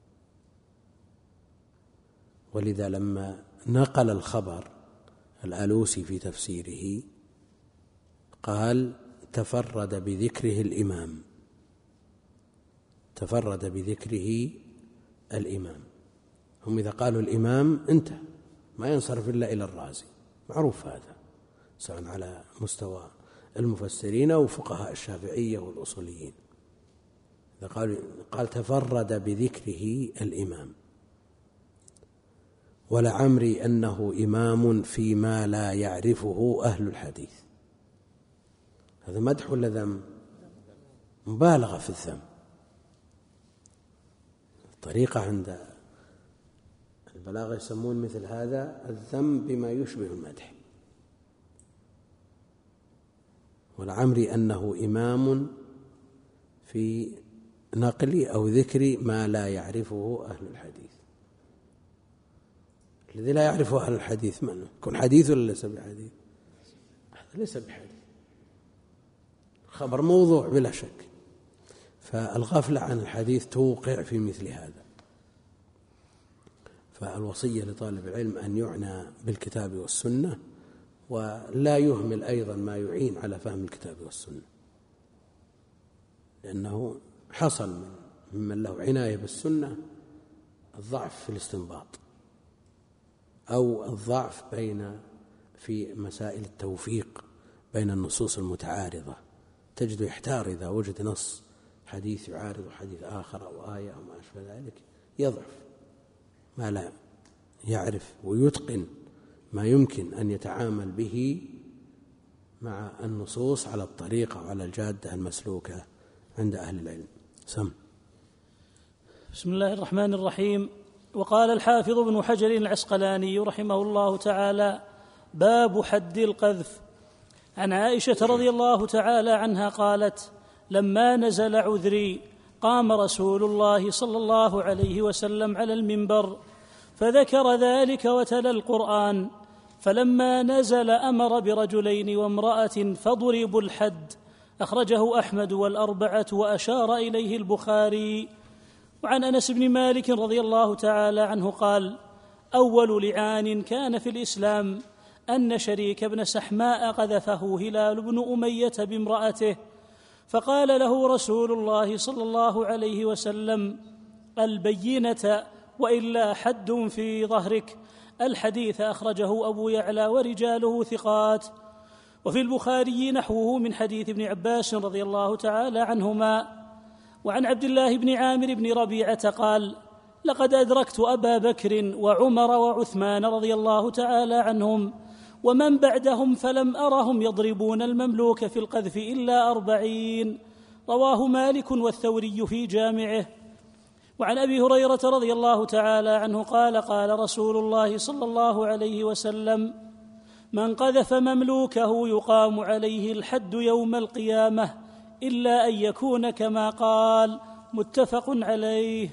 ولذا لما نقل الخبر الألوسي في تفسيره قال: تفرد بذكره الإمام تفرد بذكره الإمام. هم إذا قالوا الإمام انتهى، ما ينصرف إلا إلى الرازي، معروف هذا سواء على مستوى المفسرين أو فقهاء الشافعية والأصوليين. إذا قال قال تفرد بذكره الإمام، ولعمري أنه إمام فيما لا يعرفه أهل الحديث. هذا مدح ولا ذم؟ مبالغة في الذم. الطريقة عند البلاغة يسمون مثل هذا الذم بما يشبه المدح، ولعمري أنه إمام في نقل أو ذكر ما لا يعرفه أهل الحديث. الذي لا يعرفه أهل الحديث من يكون حديث ولا ليس بحديث؟ ليس بحديث، خبر موضوع بلا شك. فالغفلة عن الحديث توقع في مثل هذا. فالوصية لطالب العلم أن يعنى بالكتاب والسنة، ولا يهمل أيضا ما يعين على فهم الكتاب والسنة، لأنه حصل ممن له عناية بالسنة الضعف في الاستنباط أو الضعف بين في مسائل التوفيق بين النصوص المتعارضة. تجد يحتار إذا وجد نص حديث يعارض حديث آخر أو آية أو ما أشبه ذلك، يضعف ما لا يعرف ويتقن ما يمكن أن يتعامل به مع النصوص على الطريقة وعلى الجادة المسلوكة عند أهل العلم. سم. بسم الله الرحمن الرحيم. وقال الحافظ ابن حجر العسقلاني رحمه الله تعالى: باب حد القذف. عن عائشة رضي الله تعالى عنها قالت: لما نزل عذري قام رسول الله صلى الله عليه وسلم على المنبر فذكر ذلك وتلا القرآن، فلما نزل أمر برجلين وامرأة فضربوا الحد. أخرجه أحمد والأربعة وأشار إليه البخاري. وعن أنس بن مالك رضي الله تعالى عنه قال: أول لعان كان في الإسلام أن شريك بن سحماء قذفه هلال بن أمية بامرأته، فقال له رسول الله صلى الله عليه وسلم: البينة وإلا حد في ظهرك. الحديث أخرجه أبو يعلى ورجاله ثقات. وفي البخاري نحوه من حديث ابن عباس رضي الله تعالى عنهما. وعن عبد الله بن عامر بن ربيعة قال: لقد أدركت أبا بكر وعمر وعثمان رضي الله تعالى عنهم ومن بعدهم فلم أرهم يضربون المملوك في القذف إلا أربعين. رواه مالك والثوري في جامعه. وعن أبي هريرة رضي الله تعالى عنه قال: قال رسول الله صلى الله عليه وسلم: من قذف مملوكه يقام عليه الحد يوم القيامة إلا أن يكون كما قال. متفق عليه.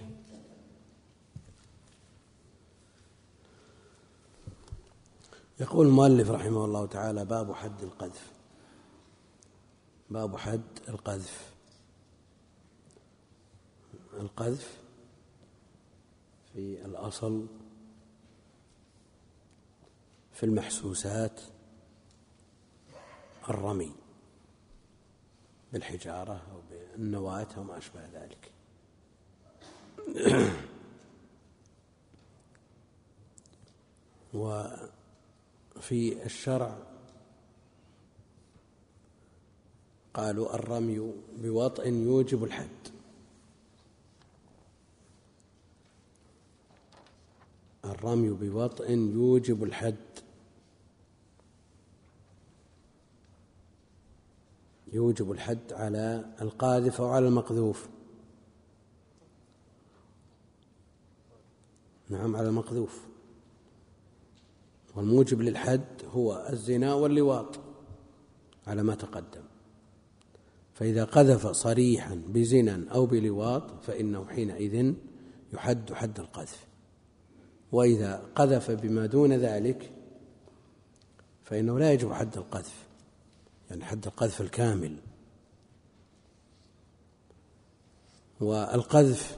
يقول المؤلف رحمه الله تعالى: باب حد القذف. باب حد القذف. القذف في الأصل في المحسوسات الرمي بالحجارة أو بالنواة وما أشبه ذلك. وفي الشرع قالوا الرمي بوطء يوجب الحد. الرمي بوطء يوجب الحد، يوجب الحد على القاذف أو على المقذوف. نعم، على المقذوف. والموجب للحد هو الزنا واللواط على ما تقدم. فإذا قذف صريحا بزنا أو بلواط فإنه حينئذ يحد حد القذف. وإذا قذف بما دون ذلك فإنه لا يجب حد القذف، يعني حد القذف الكامل. والقذف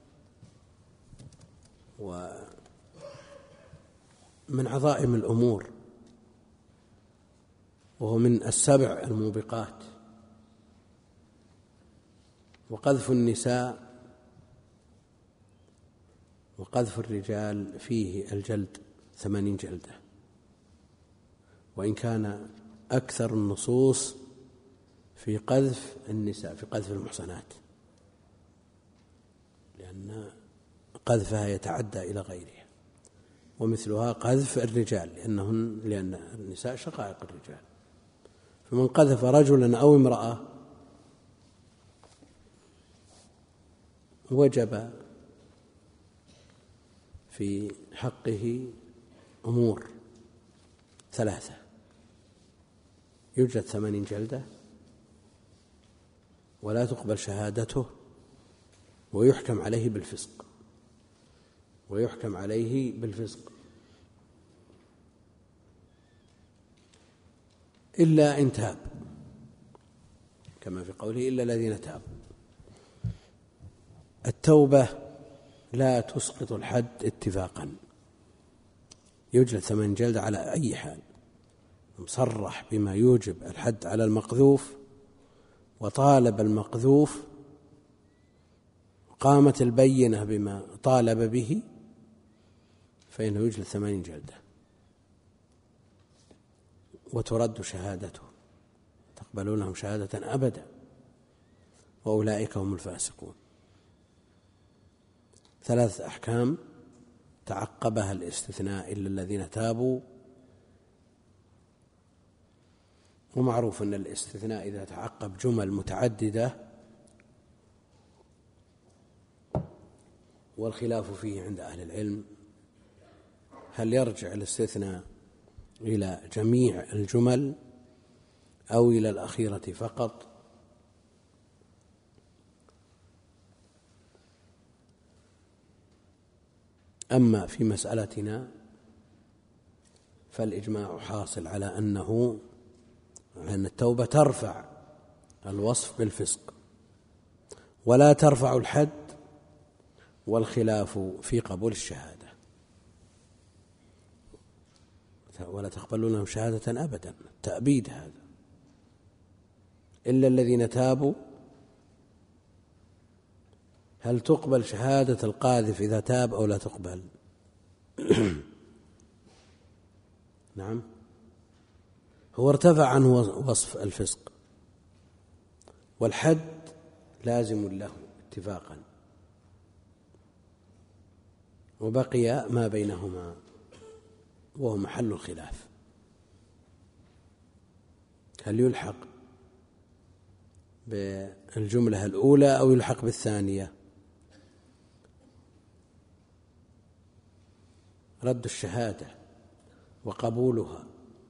ومن عظائم الأمور، وهو من السبع الموبقات. وقذف النساء وقذف الرجال فيه الجلد ثمانين جلدة، وإن كان أكثر النصوص في قذف النساء، في قذف المحصنات، لأن قذفها يتعدى إلى غيرها. ومثلها قذف الرجال، لأنهن لأن النساء شقائق الرجال. فمن قذف رجلا أو امرأة وجب في حقه أمور ثلاثة: يجلد ثمانين جلدة، ولا تقبل شهادته، ويحكم عليه بالفسق ويحكم عليه بالفسق إلا إن تاب، كما في قوله إلا الذين تابوا. التوبة لا تسقط الحد اتفاقا، يجلد ثمانين جلدة على أي حال، مصرح بما يوجب الحد على المقذوف، وطالب المقذوف، قامت البينة بما طالب به، فإنه يجلد ثمانين جلدة وترد شهادته، تقبلون لهم شهادة أبدا، وأولئك هم الفاسقون. ثلاث أحكام تعقبها الاستثناء إلا الذين تابوا. ومعروف أن الاستثناء إذا تعقب جمل متعددة والخلاف فيه عند أهل العلم، هل يرجع الاستثناء إلى جميع الجمل أو إلى الأخيرة فقط؟ أما في مسألتنا فالإجماع حاصل على أنه أن التوبة ترفع الوصف بالفسق ولا ترفع الحد، والخلاف في قبول الشهادة. ولا تقبلون لهم شهادة أبدا، التأبيد هذا. إلا الذين تابوا، هل تقبل شهادة القاذف إذا تاب أو لا تقبل؟ نعم، هو ارتفع عنه وصف الفسق، والحد لازم له اتفاقا، وبقي ما بينهما وهو محل الخلاف، هل يلحق بالجملة الأولى أو يلحق بالثانية؟ رد الشهادة وقبولها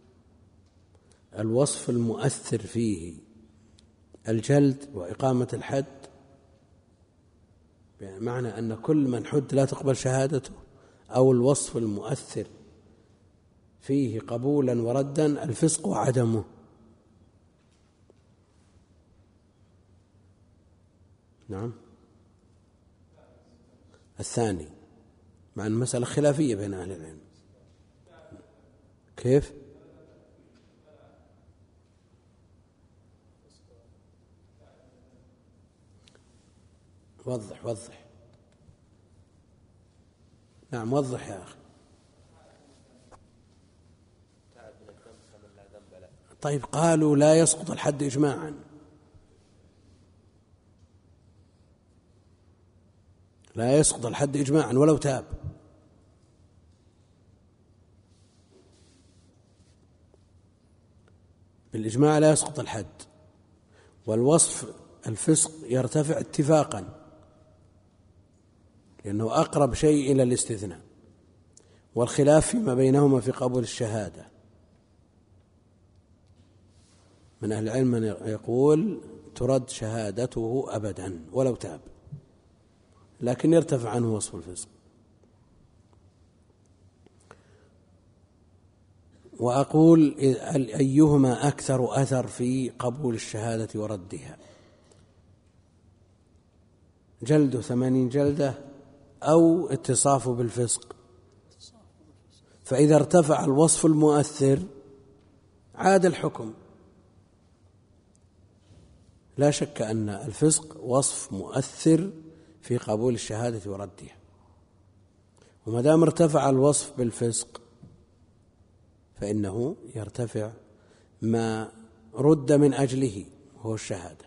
الوصف المؤثر فيه الجلد وإقامة الحد، بمعنى أن كل من حد لا تقبل شهادته، أو الوصف المؤثر فيه قبولا وردا الفسق وعدمه. نعم، الثاني، مع المسألة خلافية بين أهل العلم. كيف؟ وضح وضح. نعم وضح يا أخي. طيب قالوا لا يسقط الحد إجماعا، لا يسقط الحد إجماعا ولو تاب. بالإجماع لا يسقط الحد، والوصف الفسق يرتفع اتفاقا، لأنه أقرب شيء إلى الاستثناء، والخلاف فيما بينهما في قبول الشهادة. من أهل العلم من يقول ترد شهادته أبدا ولو تاب، لكن يرتفع عنه وصف الفسق. وأقول أيهما أكثر أثر في قبول الشهادة وردها، جلد ثمانين جلدة أو اتصافه بالفسق؟ فإذا ارتفع الوصف المؤثر عاد الحكم. لا شك أن الفسق وصف مؤثر في قبول الشهادة وردها، وما دام ارتفع الوصف بالفسق فإنه يرتفع ما رد من أجله وهو الشهادة.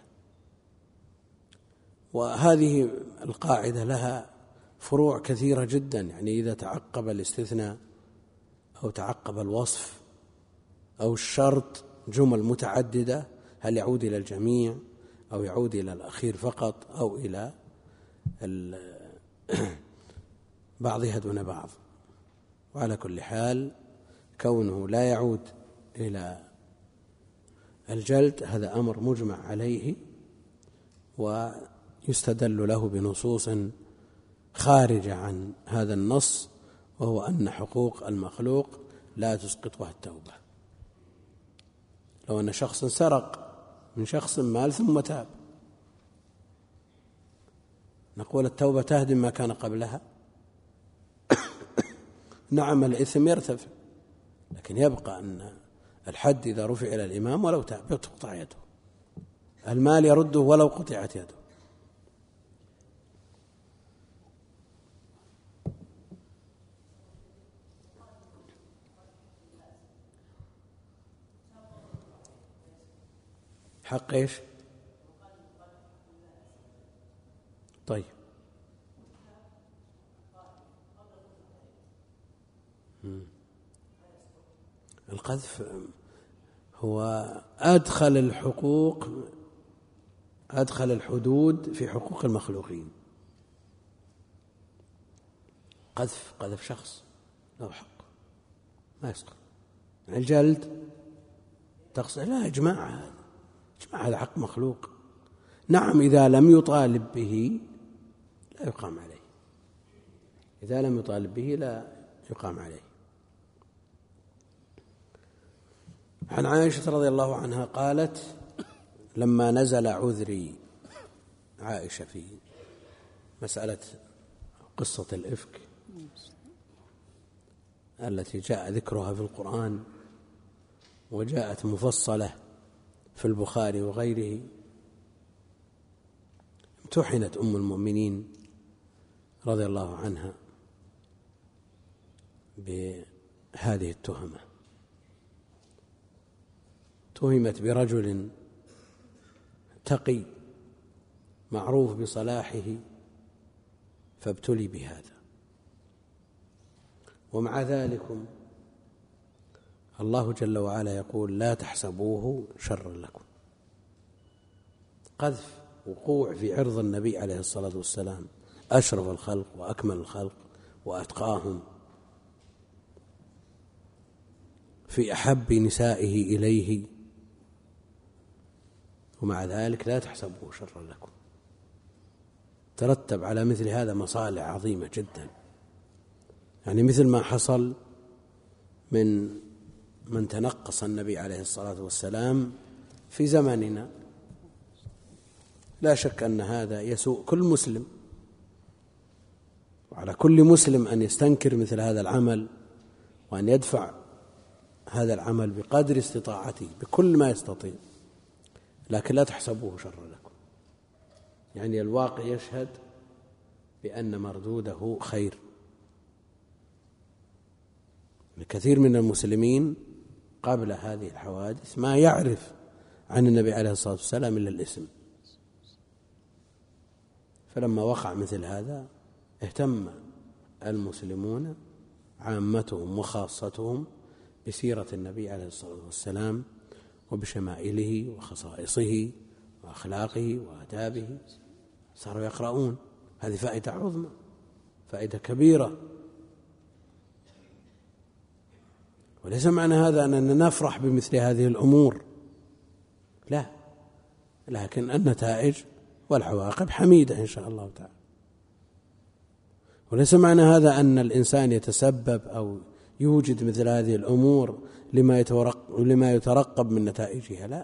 وهذه القاعدة لها فروع كثيرة جدا، يعني إذا تعقب الاستثناء أو تعقب الوصف أو الشرط جمل متعددة، هل يعود إلى الجميع أو يعود إلى الأخير فقط أو إلى بعضها دون بعض. وعلى كل حال كونه لا يعود إلى الجلد هذا أمر مجمع عليه، ويستدل له بنصوص خارجة عن هذا النص، وهو أن حقوق المخلوق لا تسقطها التوبة. لو أن شخص سرق من شخص مال ثم تاب، نقول التوبة تهدم ما كان قبلها؟ نعم، الإثم يرتفع، لكن يبقى أن الحد إذا رفع إلى الإمام ولو تاب تقطع يده، المال يرده ولو قطعت يده. حق إيش؟ طيب، القذف هو أدخل الحقوق أدخل الحدود في حقوق المخلوقين. قذف قذف شخص له حق ما يسقط. الجلد تقصد لا، إجماع هذا إجماع هذا حق مخلوق. نعم، إذا لم يطالب به لا يقام عليه، إذا لم يطالب به لا يقام عليه. عن عائشة رضي الله عنها قالت: لما نزل عذري عائشة في مسألة قصة الإفك التي جاء ذكرها في القرآن وجاءت مفصلة في البخاري وغيره، امتحنت أم المؤمنين رضي الله عنها بهذه التهمة. تهمت برجل تقي معروف بصلاحه فابتلي بهذا، ومع ذلك الله جل وعلا يقول: لا تحسبوه شرا لكم. قذف وقوع في عرض النبي عليه الصلاة والسلام، أشرف الخلق وأكمل الخلق وأتقاهم، في أحب نسائه إليه، ومع ذلك لا تحسبوه شرا لكم. ترتب على مثل هذا مصالح عظيمة جدا، يعني مثل ما حصل من من تنقص النبي عليه الصلاة والسلام في زماننا، لا شك أن هذا يسوء كل مسلم، وعلى كل مسلم أن يستنكر مثل هذا العمل، وأن يدفع هذا العمل بقدر استطاعته بكل ما يستطيع، لكن لا تحسبوه شرا لكم. يعني الواقع يشهد بأن مردوده خير. الكثير من المسلمين قبل هذه الحوادث ما يعرف عن النبي عليه الصلاة والسلام إلا الاسم، فلما وقع مثل هذا اهتم المسلمون عامتهم وخاصتهم بسيرة النبي عليه الصلاة والسلام وبشمائله وخصائصه وأخلاقه وآدابه، صاروا يقرؤون. هذه فائدة عظمى، فائدة كبيرة. وليس معنى هذا أننا نفرح بمثل هذه الأمور، لا، لكن النتائج والعواقب حميدة إن شاء الله تعالى. وليس معنى هذا أن الإنسان يتسبب أو يوجد مثل هذه الأمور لما يترقب, لما يترقب من نتائجها، لا.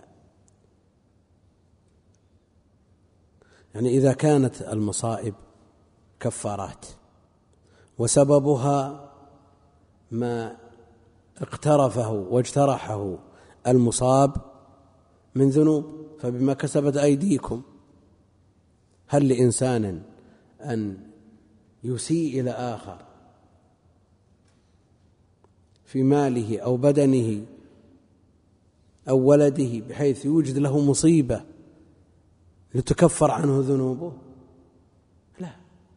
يعني إذا كانت المصائب كفارات وسببها ما اقترفه واجترحه المصاب من ذنوب فبما كسبت أيديكم، هل لإنسان أن يسيء إلى آخر في ماله أو بدنه أو ولده بحيث يوجد له مصيبة لتكفر عنه ذنوبه؟ لا،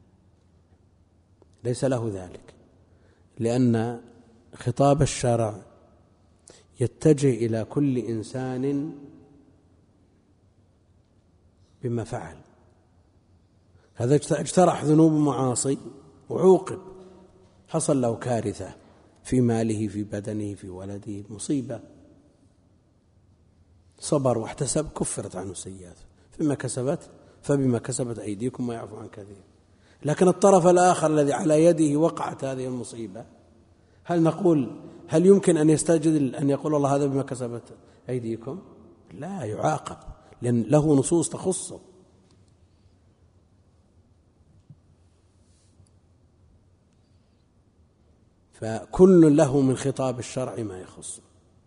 ليس له ذلك، لأن خطاب الشرع يتجه إلى كل إنسان بما فعل. هذا اجترح ذنوب معاصي وعوقب حصل له كارثة في ماله، في بدنه، في ولده، مصيبة، صبر واحتسب، كفرت عنه سيئاته، فيما كسبت فبما كسبت أيديكم ويعفو عن كثير. لكن الطرف الآخر الذي على يده وقعت هذه المصيبة، هل نقول هل يمكن أن يستجدل أن يقول الله هذا بما كسبت أيديكم؟ لا، يعاقب، لأن له نصوص تخصه. فكل له من خطاب الشرع ما يخصه.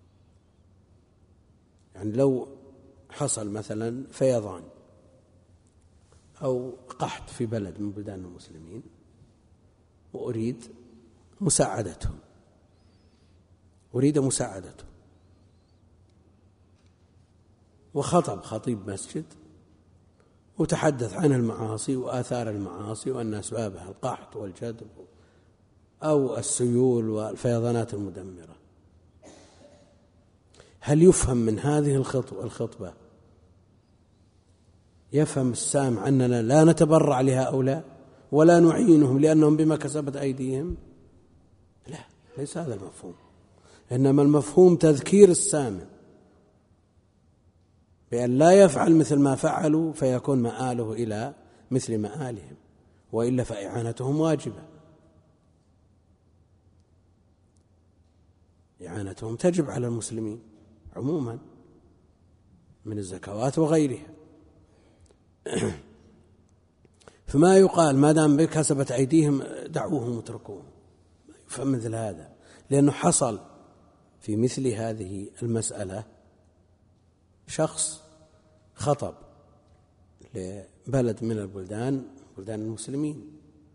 يعني لو حصل مثلا فيضان أو قحط في بلد من بلدان المسلمين وأريد مساعدتهم أريد مساعدته وخطب خطيب مسجد وتحدث عن المعاصي وآثار المعاصي وأن أسبابها القحط والجدب أو السيول والفيضانات المدمرة، هل يفهم من هذه الخطبة يفهم السامع أننا لا نتبرع لهؤلاء ولا نعينهم لأنهم بما كسبت أيديهم؟ لا، ليس هذا المفهوم. إنما المفهوم تذكير السامع بأن لا يفعل مثل ما فعلوا فيكون مآله إلى مثل مآلهم، وإلا فإعانتهم واجبة، إعانتهم تجب على المسلمين عموما من الزكوات وغيرها. فما يقال ما دام بكسبت أيديهم دعوهم واتركوهم، ما يفهم مثل هذا، لأنه حصل في مثل هذه المسألة شخص خطب لبلد من البلدان بلدان المسلمين،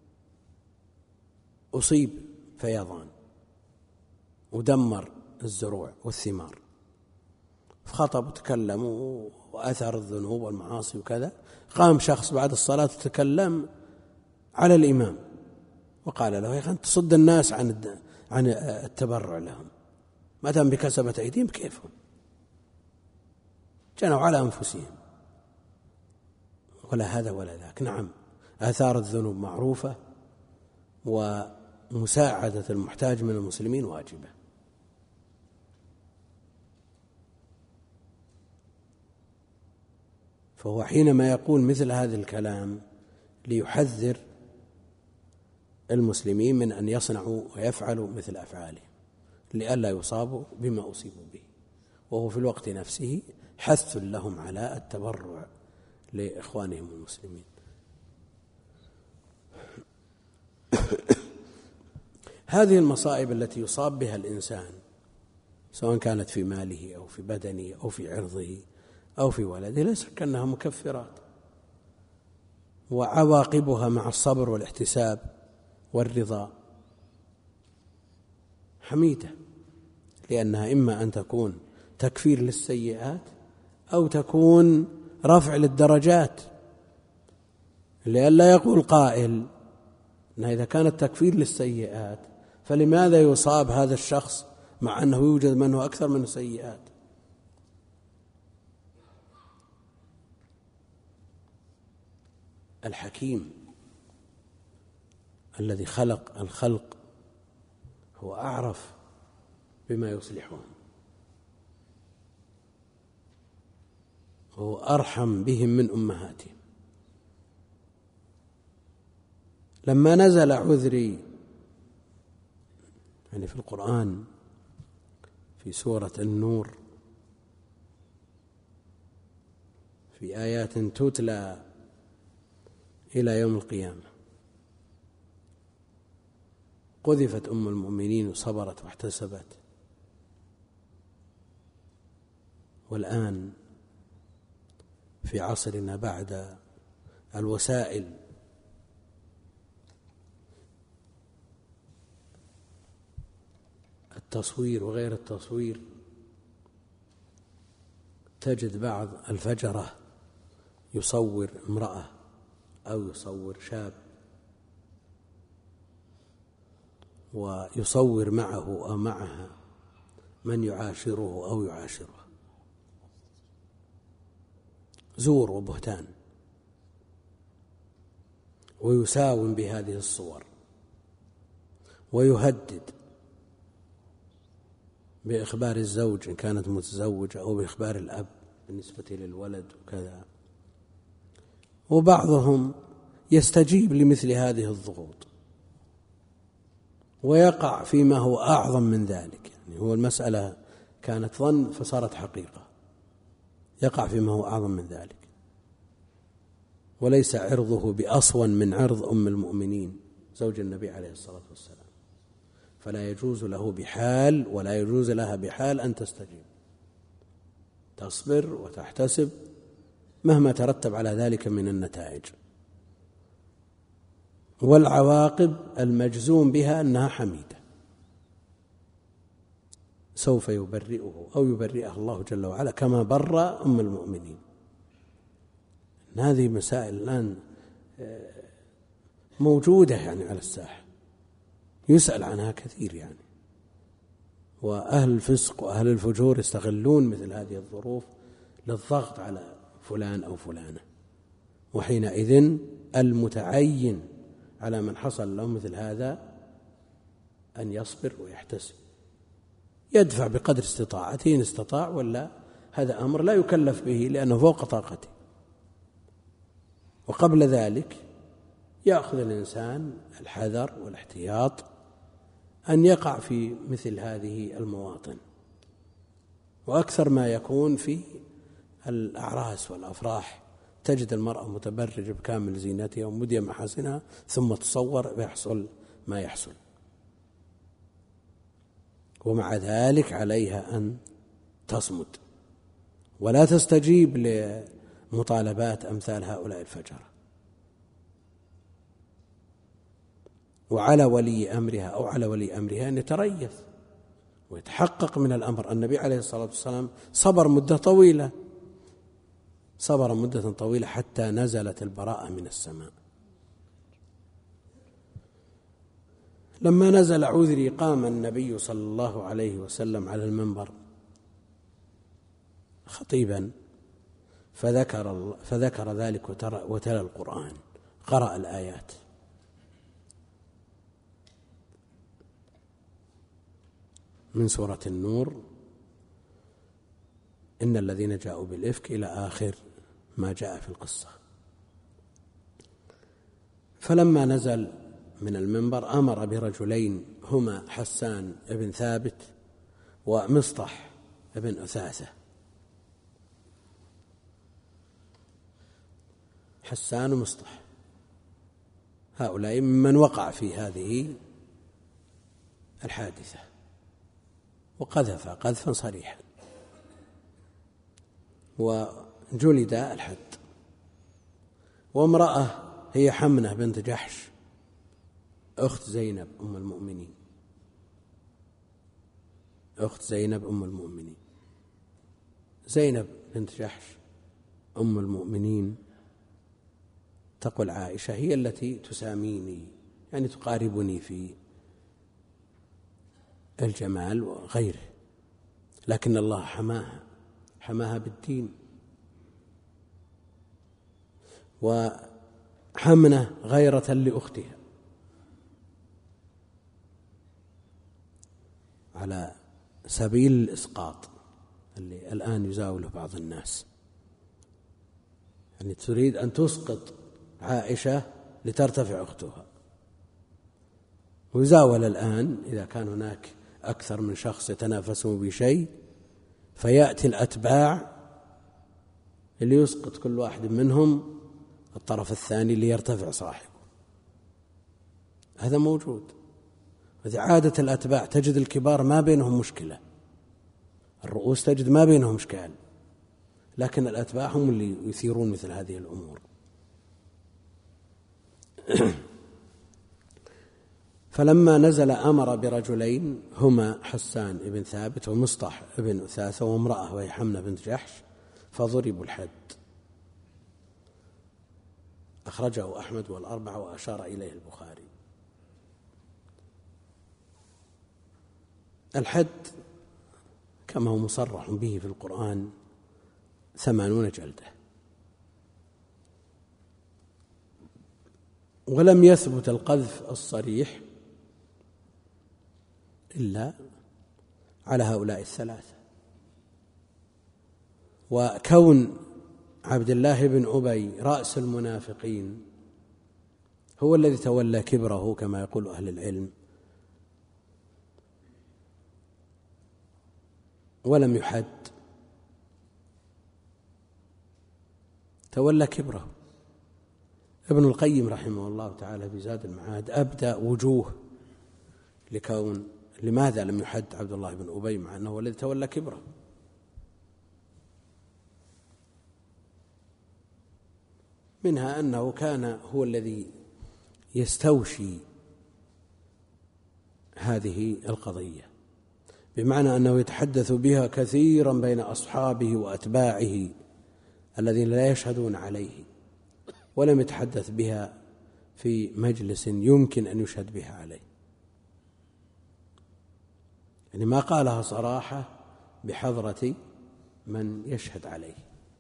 أصيب فيضان ودمر الزروع والثمار، فخطب وتكلم وأثر الذنوب والمعاصي وكذا. قام شخص بعد الصلاة تكلم على الإمام وقال له يا أخي أنت تصد الناس عن عن التبرع لهم، ما دام بكسبة أيديهم كيفهم، جنوا على أنفسهم، ولا هذا ولا ذاك. نعم، آثار الذنوب معروفة، ومساعدة المحتاج من المسلمين واجبة. فهو حينما يقول مثل هذا الكلام ليحذر المسلمين من أن يصنعوا ويفعلوا مثل أفعاله لئلا يصابوا بما أصيبوا به، وهو في الوقت نفسه حث لهم على التبرع لإخوانهم المسلمين. هذه المصائب التي يصاب بها الإنسان سواء كانت في ماله أو في بدنه أو في عرضه أو في ولده لا شك أنها مكفرات، وعواقبها مع الصبر والاحتساب والرضا حميدة، لأنها إما أن تكون تكفير للسيئات أو تكون رفع للدرجات، لئلا يقول قائل أن إذا كانت تكفير للسيئات فلماذا يصاب هذا الشخص مع أنه يوجد من هو أكثر من سيئات؟ الحكيم الذي خلق الخلق هو أعرف بما يصلحهم، هو أرحم بهم من أمهاتهم. لما نزل عذري يعني في القرآن في سورة النور في آيات تتلى إلى يوم القيامة، قذفت أم المؤمنين وصبرت واحتسبت، والآن في عصرنا بعد الوسائل التصوير وغير التصوير تجد بعض الفجرة يصور امرأة أو يصور شاب ويصور معه أو معها من يعاشره أو يعاشره، زور وبهتان، ويساوم بهذه الصور ويهدد بإخبار الزوج إن كانت متزوجة أو بإخبار الأب بالنسبة للولد وكذا. وبعضهم يستجيب لمثل هذه الضغوط ويقع فيما هو أعظم من ذلك، يعني هو المسألة كانت ظن فصارت حقيقة، يقع فيما هو أعظم من ذلك، وليس عرضه بأصون من عرض أم المؤمنين زوج النبي عليه الصلاة والسلام، فلا يجوز له بحال ولا يجوز لها بحال أن تستجيب، تصبر وتحتسب مهما ترتب على ذلك من النتائج، والعواقب المجزوم بها أنها حميدة سوف يبرئه أو يبرئه الله جل وعلا كما بر أم المؤمنين. هذه مسائل الآن موجودة يعني على الساحة، يسأل عنها كثير يعني، وأهل الفسق وأهل الفجور يستغلون مثل هذه الظروف للضغط على فلان أو فلانة، وحينئذ المتعين على من حصل له مثل هذا أن يصبر ويحتسب، يدفع بقدر استطاعته إن استطاع، ولا هذا أمر لا يكلف به لأنه فوق طاقته. وقبل ذلك يأخذ الإنسان الحذر والاحتياط أن يقع في مثل هذه المواطن، وأكثر ما يكون في الأعراس والأفراح، تجد المرأة متبرجة بكامل زينتها ومدية محاسنها ثم تصور ويحصل ما يحصل، ومع ذلك عليها أن تصمد ولا تستجيب لمطالبات أمثال هؤلاء الفجرة. وعلى ولي أمرها أو على ولي أمرها أن يتريث ويتحقق من الأمر. النبي عليه الصلاة والسلام صبر مدة طويلة، صبر مدة طويلة حتى نزلت البراءة من السماء. لما نزل عذري قام النبي صلى الله عليه وسلم على المنبر خطيبا فذكر, فذكر ذلك وتلا القرآن، قرأ الآيات. من سورة النور إن الذين جاءوا بالإفك إلى آخر ما جاء في القصة. فلما نزل من المنبر أمر برجلين هما حسان بن ثابت ومصطح بن أثاثة. حسان ومصطح هؤلاء ممن وقع في هذه الحادثة وقذف قذفا صريحا وجلد الحد. وامرأة هي حمنة بنت جحش أخت زينب أم المؤمنين، أخت زينب أم المؤمنين. زينب بنت جحش أم المؤمنين تقول عائشة هي التي تساميني، يعني تقاربني في الجمال وغيره، لكن الله حماها حماها بالدين. وحمنة غيرة لأختها على سبيل الإسقاط اللي الآن يزاوله بعض الناس، يعني تريد أن تسقط عائشة لترتفع أختها. ويزاول الآن إذا كان هناك أكثر من شخص يتنافسون بشيء فيأتي الأتباع اللي يسقط كل واحد منهم الطرف الثاني ليرتفع صاحبه. هذا موجود. إذا عادة الأتباع تجد الكبار ما بينهم مشكلة، الرؤوس تجد ما بينهم إشكال، لكن الأتباع هم اللي يثيرون مثل هذه الأمور. فلما نزل أمر برجلين هما حسان بن ثابت ومصطح بن أثاثة وامرأة وهي حمنة بنت جحش فضربوا الحد. أخرجه أحمد والأربعة وأشار إليه البخاري. الحد كما هو مصرح به في القرآن ثمانون جلدة، ولم يثبت القذف الصريح إلا على هؤلاء الثلاثة. وكون عبد الله بن أبي رأس المنافقين هو الذي تولى كبره كما يقول أهل العلم ولم يحد، تولى كبره. ابن القيم رحمه الله تعالى في زاد المعاد أبدى وجوه لكون لماذا لم يحد عبد الله بن أبي مع أنه هو الذي تولى كبره. منها أنه كان هو الذي يستوشي هذه القضية، بمعنى أنه يتحدث بها كثيرا بين أصحابه وأتباعه الذين لا يشهدون عليه، ولم يتحدث بها في مجلس يمكن أن يشهد بها عليه، يعني ما قالها صراحة بحضرة من يشهد عليه.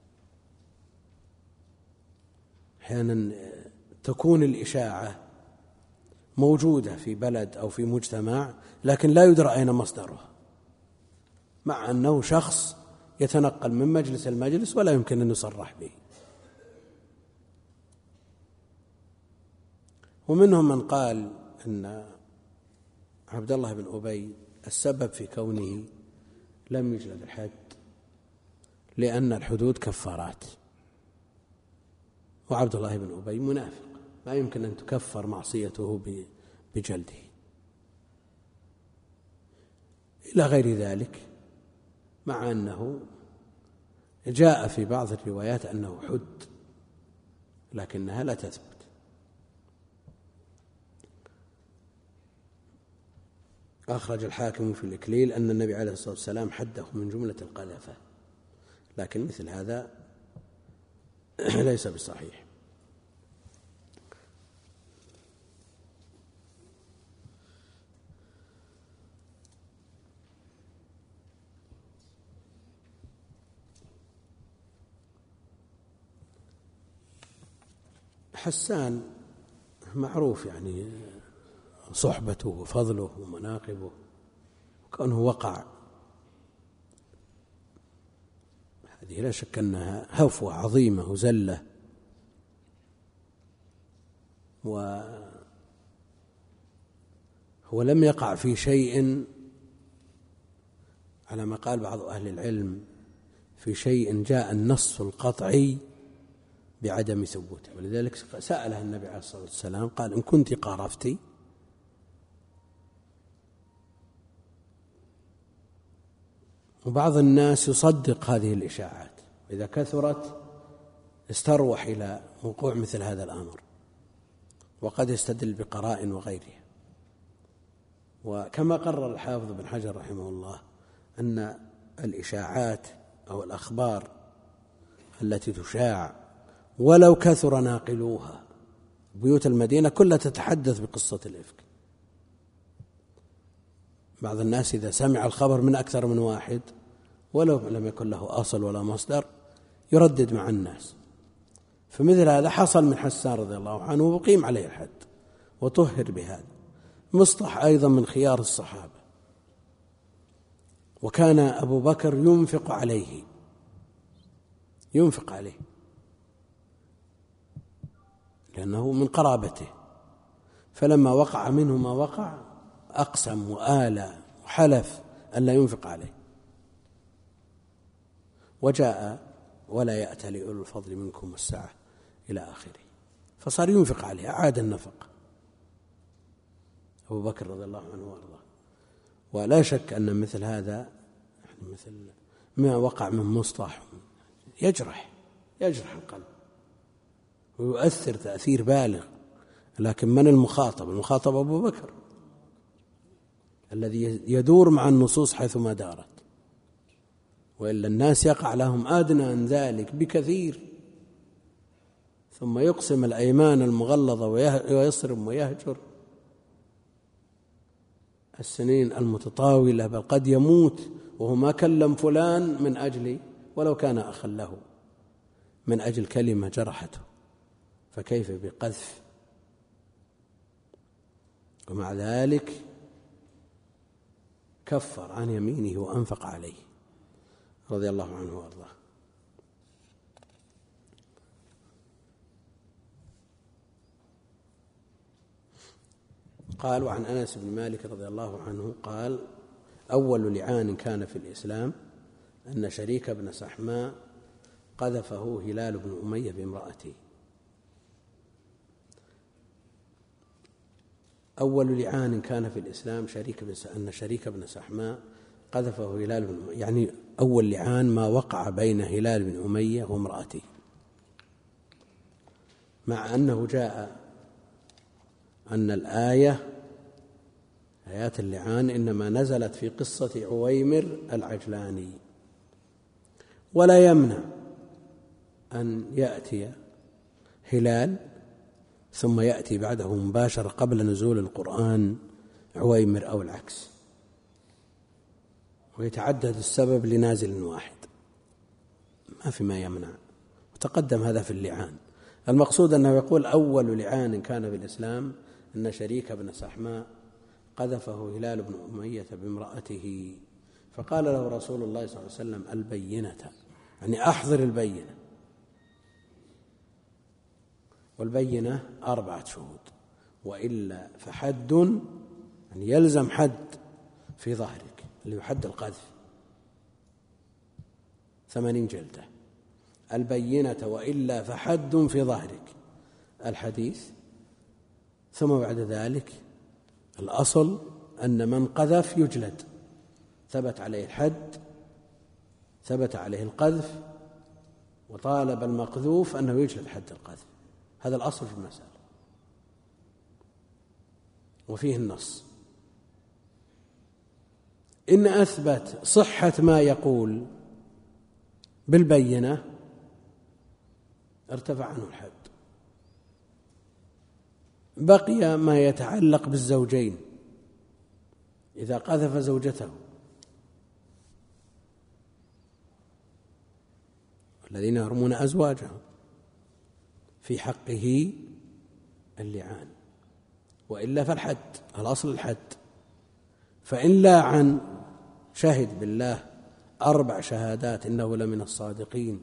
أحيانا تكون الإشاعة موجودة في بلد أو في مجتمع لكن لا يدرى أين مصدرها، مع أنه شخص يتنقل من مجلس المجلس ولا يمكن أن يصرح به. ومنهم من قال أن عبد الله بن أبي السبب في كونه لم يجلد الحد لأن الحدود كفارات، وعبد الله بن أبي منافق لا يمكن أن تكفر معصيته بجلده، إلى غير ذلك، مع أنه جاء في بعض الروايات أنه حد لكنها لا تثبت. أخرج الحاكم في الإكليل أن النبي عليه الصلاة والسلام حده من جملة القذفة، لكن مثل هذا ليس بصحيح. حسان معروف يعني صحبته وفضله ومناقبه، وكونه وقع هذه لا شك أنها هفوة عظيمة وزلة، وهو لم يقع في شيء على ما قال بعض أهل العلم في شيء جاء النص القطعي بعدم ثبوته، ولذلك سأله النبي عليه الصلاة والسلام قال إن كنت قارفتي، وبعض الناس يصدق هذه الإشاعات، إذا كثرت استروح إلى وقوع مثل هذا الأمر، وقد يستدل بقرائن وغيرها. وكما قرر الحافظ بن حجر رحمه الله أن الإشاعات أو الأخبار التي تشاع ولو كثر ناقلوها، بيوت المدينة كلها تتحدث بقصة الإفك. بعض الناس إذا سمع الخبر من أكثر من واحد ولو لم يكن له أصل ولا مصدر يردد مع الناس، فمثل هذا حصل من حسان رضي الله عنه وقيم عليه الحد وطهر بهذا. مصطح أيضا من خيار الصحابة، وكان أبو بكر ينفق عليه ينفق عليه لأنه من قرابته، فلما وقع منه ما وقع أقسم وآلى وحلف أن لا ينفق عليه. وجاء ولا يأتى لأولو الفضل منكم والسعة إلى آخره، فصار ينفق عليه، أعاد النفق أبو بكر رضي الله عنه وأرضاه. ولا شك أن مثل هذا مثل ما وقع من مصطح يجرح يجرح القلب ويؤثر تأثير بالغ، لكن من المخاطب؟ المخاطب أبو بكر الذي يدور مع النصوص حيثما دارت، وإلا الناس يقع لهم أدنى من ذلك بكثير، ثم يقسم الأيمان المغلظة ويصرم ويهجر السنين المتطاولة، بل قد يموت وهو ما كلم فلان من أجل ولو كان أخا له من أجل كلمة جرحته، فكيف بقذف؟ ومع ذلك كفر عن يمينه وأنفق عليه رضي الله عنه وأرضاه. قال: وعن أنس بن مالك رضي الله عنه قال: أول لعان كان في الإسلام أن شريك بن سحماء قذفه هلال بن أمية بامرأته. أول لعان كان في الإسلام شريك بن أن شريك بن سحماء قذفه هلال بن أمية، يعني أول لعان ما وقع بين هلال بن أمية وامرأته، مع أنه جاء أن الآية آيات اللعان إنما نزلت في قصة عويمر العجلاني، ولا يمنع أن يأتي هلال ثم يأتي بعده مباشرة قبل نزول القرآن عويمر أو العكس، ويتعدد السبب لنازل واحد، ما في ما يمنع، وتقدم هذا في اللعان. المقصود أنه يقول: أول لعان كان في الإسلام أن شريك بن سحماء قذفه هلال بن أمية بامرأته، فقال له رسول الله صلى الله عليه وسلم: البينة، يعني أحضر البينة، والبينة أربعة شهود، وإلا فحد، يعني يلزم حد في ظهرك اللي يحد القذف ثمانين جلدة، البينة وإلا فحد في ظهرك الحديث. ثم بعد ذلك الأصل أن من قذف يجلد، ثبت عليه الحد، ثبت عليه القذف، وطالب المقذوف أنه يجلد حد القذف، هذا الأصل في المسألة، وفيه النص. إن أثبت صحة ما يقول بالبينة ارتفع عنه الحد. بقي ما يتعلق بالزوجين، إذا قذف زوجته، الذين يرمون أزواجهم، في حقه اللعان، وإلا فالحد، الأصل الحد. فإن لاعن شهد بالله أربع شهادات إنه لمن الصادقين،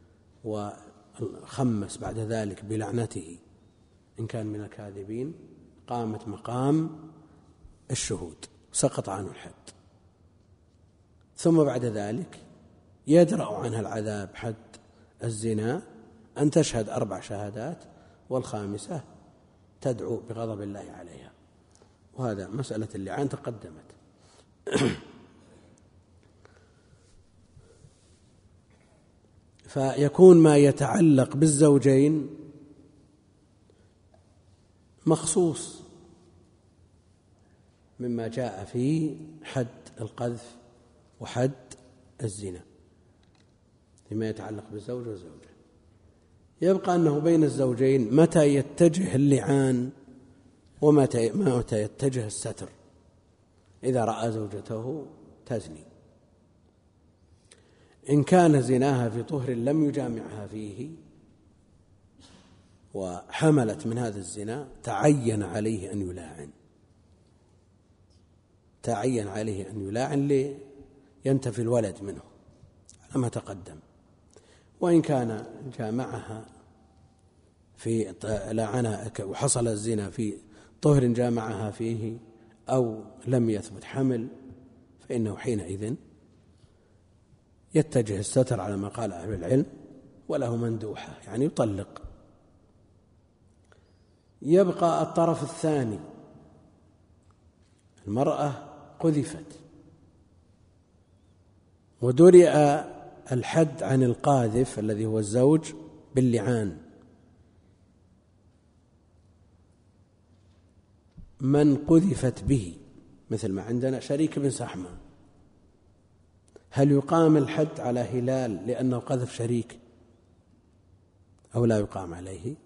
وخمس بعد ذلك بلعنته إن كان من الكاذبين، قامت مقام الشهود، سقط عنه الحد. ثم بعد ذلك يدرأ عنها العذاب حد الزنا أن تشهد أربع شهادات، والخامسة تدعو بغضب الله عليها. وهذا مسألة اللعان تقدمت. فيكون ما يتعلق بالزوجين مخصوص مما جاء في حد القذف وحد الزنا فيما يتعلق بالزوج والزوجة. يبقى أنه بين الزوجين متى يتجه اللعان ومتى متى يتجه الستر إذا رأى زوجته تزني. إن كان زناها في طهر لم يجامعها فيه وحملت من هذا الزنا تعين عليه أن يلاعن، تعين عليه أن يلاعن لينتفي الولد منه على ما تقدم. وإن كان جامعها في لاعنها وحصل الزنا في طهر جامعها فيه أو لم يثبت حمل، فإنه حينئذ يتجه الستر على ما قال أهل العلم، وله مندوحة يعني يطلق. يبقى الطرف الثاني، المرأة قذفت ودرئ الحد عن القاذف الذي هو الزوج باللعان، من قذفت به مثل ما عندنا شريك بن سحمة، هل يقام الحد على هلال لأنه قذف شريك أو لا يقام عليه؟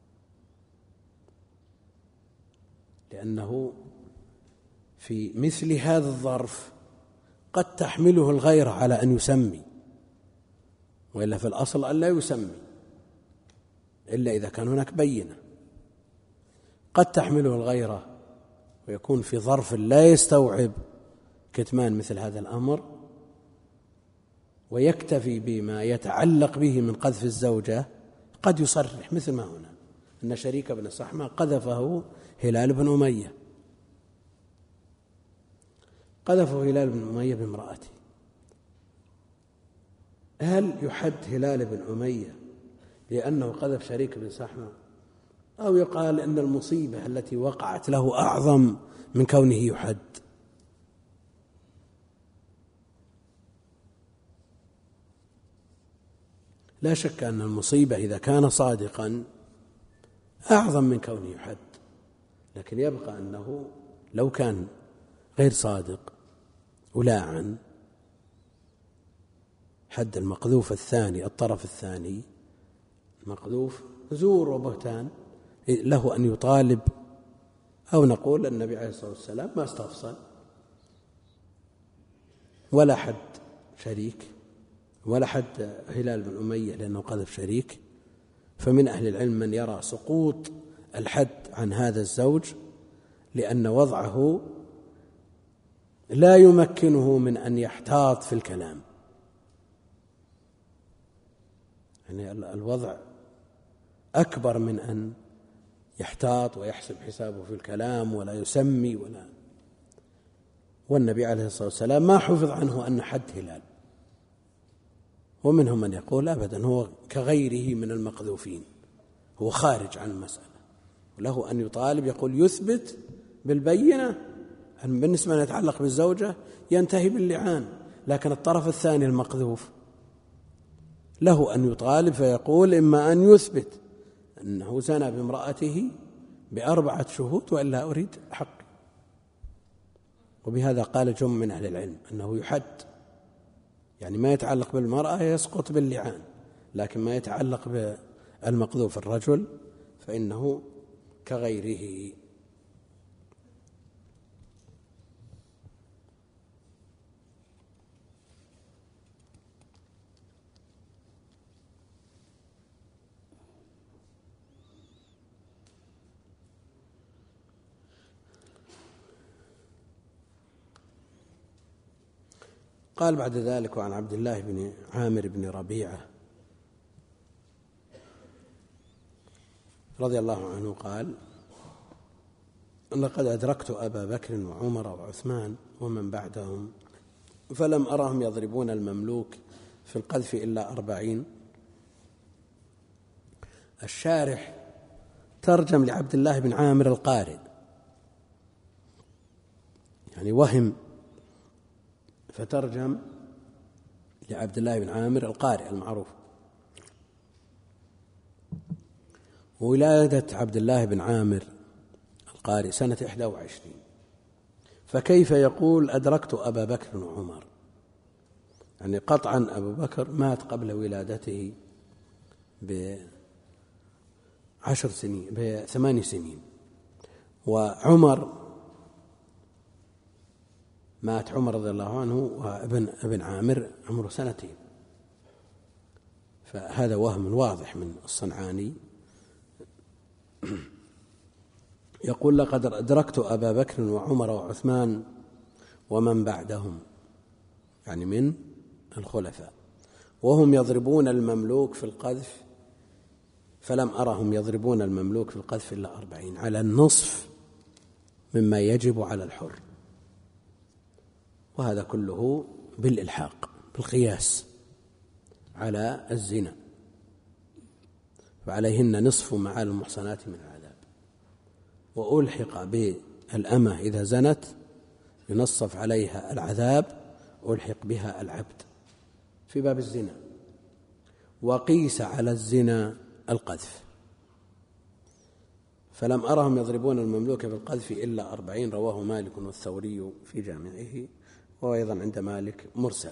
لأنه في مثل هذا الظرف قد تحمله الغيرة على أن يسمي، وإلا في الأصل أن لا يسمي إلا إذا كان هناك بينة. قد تحمله الغيرة ويكون في ظرف لا يستوعب كتمان مثل هذا الأمر ويكتفي بما يتعلق به من قذف الزوجة، قد يصرح مثل ما هنا أن شريك بن صحمة قذفه هلال بن أمية، قذفه هلال بن أمية بامرأته. هل يحد هلال بن أمية لأنه قذف شريك بن صحمة، أو يقال أن المصيبة التي وقعت له أعظم من كونه يحد؟ لا شك أن المصيبة إذا كان صادقا أعظم من كونه يحد، لكن يبقى أنه لو كان غير صادق ولاعا حد المقذوف الثاني، الطرف الثاني المقذوف زور وبهتان، له أن يطالب، أو نقول النبي عليه الصلاة والسلام ما استفصل ولا حد شريك ولا حد هلال بن أمية لأنه قذف شريك. فمن أهل العلم من يرى سقوط الحد عن هذا الزوج لأن وضعه لا يمكنه من أن يحتاط في الكلام، يعني الوضع أكبر من أن يحتاط ويحسب حسابه في الكلام ولا يسمي ولا. والنبي عليه الصلاة والسلام ما حفظ عنه أن حد هلال، ومنهم من يقول أبدا هو كغيره من المقذوفين، هو خارج عن المسألة، وله أن يطالب، يقول يثبت بالبينة. بالنسبة ما يتعلق بالزوجة ينتهي باللعان، لكن الطرف الثاني المقذوف له أن يطالب فيقول إما أن يثبت أنه زنى بامرأته بأربعة شهود وإلا أريد حق. وبهذا قال جم من أهل العلم أنه يحد، يعني ما يتعلق بالمرأة يسقط باللعان، لكن ما يتعلق بالمقذوف الرجل فإنه كغيره. قال بعد ذلك وعن عبد الله بن عامر بن ربيعة رضي الله عنه قال لقد أدركت أبا بكر وعمر وعثمان ومن بعدهم فلم أرهم يضربون المملوك في القذف إلا أربعين. الشارح ترجم لعبد الله بن عامر القارئ، يعني وهم فترجم لعبد الله بن عامر القارئ المعروف. ولادة عبد الله بن عامر القارئ سنة إحدى وعشرين، فكيف يقول أدركت أبا بكر وعمر؟ يعني قطعا أبو بكر مات قبل ولادته بعشر سنين بثمان سنين، وعمر مات عمر رضي الله عنه وابن ابن عامر عمره سنتين، فهذا وهم واضح من الصنعاني. يقول لقد أدركت أبا بكر وعمر وعثمان ومن بعدهم، يعني من الخلفاء، وهم يضربون المملوك في القذف فلم أرهم يضربون المملوك في القذف إلا أربعين، على النصف مما يجب على الحر، وهذا كله بالإلحاق بالقياس على الزنا، فعليهن نصف ما على المحصنات من العذاب. وألحق بالأمة إذا زنت ينصف عليها العذاب، ألحق بها العبد في باب الزنا، وقيس على الزنا القذف. فلم أرهم يضربون المملوك بالقذف إلا أربعين، رواه مالك والثوري في جامعه، وأيضا عند مالك مرسل.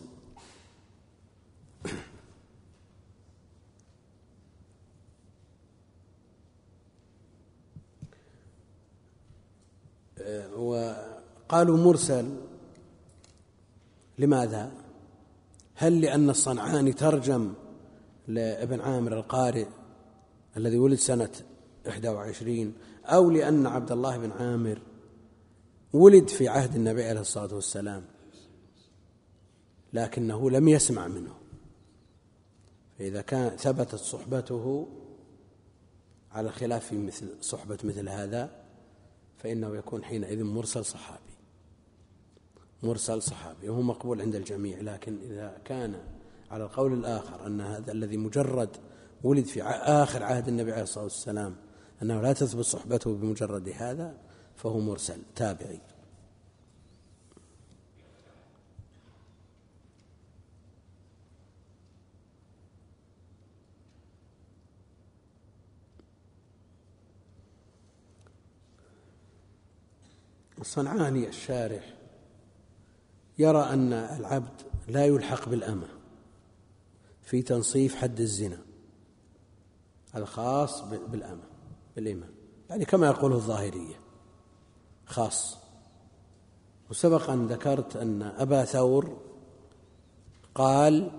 وقالوا مرسل لماذا؟ هل لأن الصنعاني ترجم لابن عامر القارئ الذي ولد سنة إحدى وعشرين، أو لأن عبد الله بن عامر ولد في عهد النبي عليه الصلاة والسلام لكنه لم يسمع منه، فإذا كان ثبتت صحبته على خلاف في مثل صحبة مثل هذا فإنه يكون حينئذ مرسل صحابي مرسل صحابي وهو مقبول عند الجميع. لكن إذا كان على القول الآخر أن هذا الذي مجرد ولد في آخر عهد النبي عليه الصلاة والسلام أنه لا تثبت صحبته بمجرد هذا فهو مرسل تابعي. الصنعاني الشارح يرى أن العبد لا يلحق بالأمة في تنصيف حد الزنا، هذا خاص بالأمة بالإمام، يعني كما يقوله الظاهرية خاص. وسبق أن ذكرت أن أبا ثور قال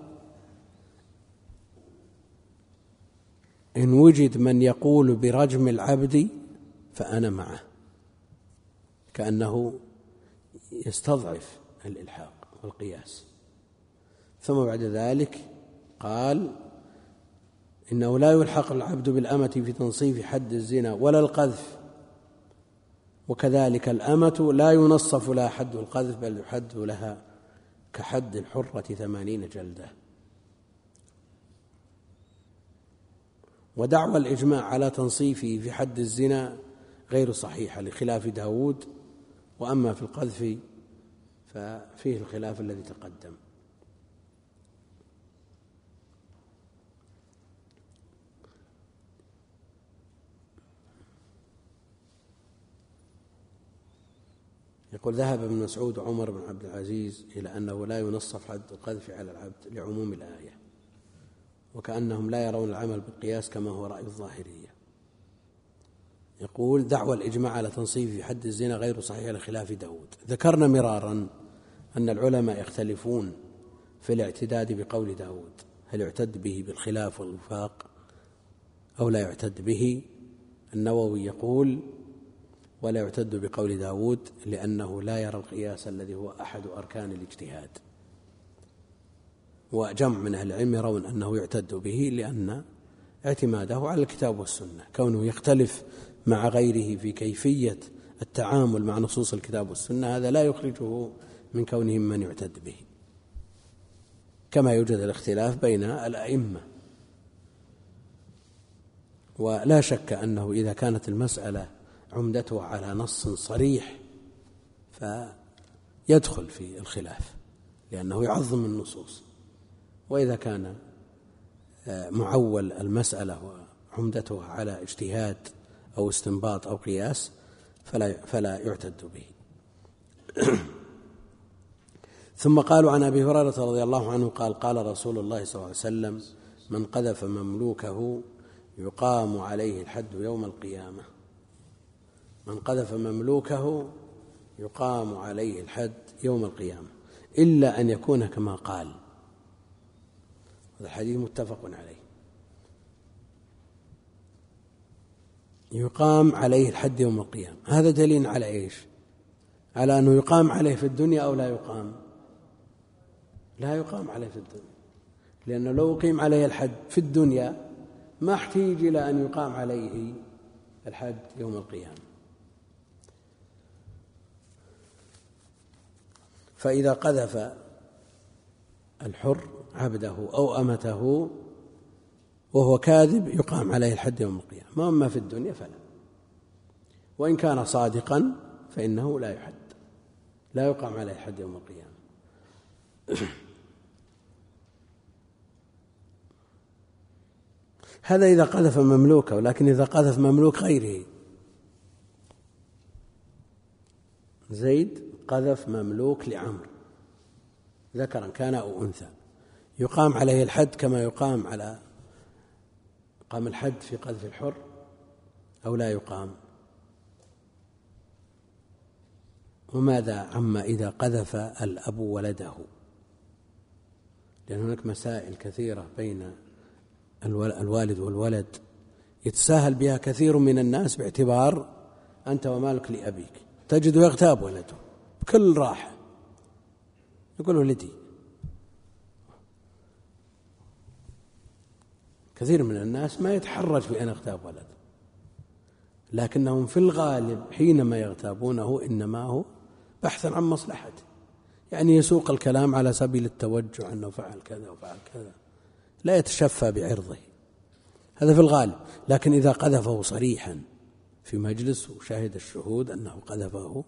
إن وجد من يقول برجم العبد فأنا معه، كأنه يستضعف الإلحاق والقياس. ثم بعد ذلك قال إنه لا يلحق العبد بالأمة في تنصيف حد الزنا ولا القذف، وكذلك الأمة لا ينصف لها حد القذف بل يحد لها كحد الحرة ثمانين جلدة. ودعوى الإجماع على تنصيفه في حد الزنا غير صحيحة لخلاف داود، وأما في القذف ففيه الخلاف الذي تقدم. يقول ذهب ابن مسعود وعمر بن عبد العزيز إلى أنه لا ينصف حد القذف على العبد لعموم الآية، وكأنهم لا يرون العمل بالقياس كما هو رأي الظاهرية. يقول دعوى الإجماع على تنصيف حد الزنا غير صحيح لخلاف داود. ذكرنا مرارا أن العلماء يختلفون في الاعتداد بقول داود، هل يعتد به بالخلاف والوفاق أو لا يعتد به. النووي يقول ولا يعتد بقول داود لأنه لا يرى القياس الذي هو أحد أركان الاجتهاد، وجمع من أهل العلم يرون أنه يعتد به لأن اعتماده على الكتاب والسنة، كونه يختلف مع غيره في كيفية التعامل مع نصوص الكتاب والسنة هذا لا يخرجه من كونهم من يعتد به، كما يوجد الاختلاف بين الأئمة. ولا شك أنه إذا كانت المسألة عمدته على نص صريح فيدخل في الخلاف لأنه يعظم النصوص، وإذا كان معول المسألة وعمدته على اجتهاد أو استنباط أو قياس فلا, فلا يعتد به. ثم قالوا عن أبي هريرة رضي الله عنه قال قال رسول الله صلى الله عليه وسلم من قذف مملوكه يقام عليه الحد يوم القيامة. من قذف مملوكه يقام عليه الحد يوم القيامة إلا أن يكون كما قال. هذا الحديث متفق عليه. يقام عليه الحد يوم القيامة، هذا دليل على إيش؟ على أنه يقام عليه في الدنيا أو لا يقام؟ لا يقام عليه في الدنيا، لأنه لو قيم عليه الحد في الدنيا ما احتيج إلى أن يقام عليه الحد يوم القيامة. فإذا قذف الحر عبده أو أمته وهو كاذب يقام عليه الحد يوم القيامة، وأما في الدنيا فلا، وإن كان صادقا فإنه لا يحد، لا يقام عليه الحد يوم القيامة. هذا إذا قذف مملوكه، ولكن إذا قذف مملوك غيره، زيد قذف مملوك لعمرو ذكرا كان أو أنثى، يقام عليه الحد كما يقام على قام الحد في قذف الحر أو لا يقام؟ وماذا عما إذا قذف الأب ولده؟ لأن هناك مسائل كثيرة بين الوالد والولد يتساهل بها كثير من الناس باعتبار أنت ومالك لأبيك، تجده يغتاب ولده بكل راحة، يقول ولدي كثير من الناس ما يتحرج بأن يغتاب ولد، لكنهم في الغالب حينما يغتابونه إنما هو بحثا عن مصلحته، يعني يسوق الكلام على سبيل التوجه أنه فعل كذا وفعل كذا، لا يتشفى بعرضه، هذا في الغالب. لكن إذا قذفه صريحا في مجلس وشاهد الشهود أنه قذفه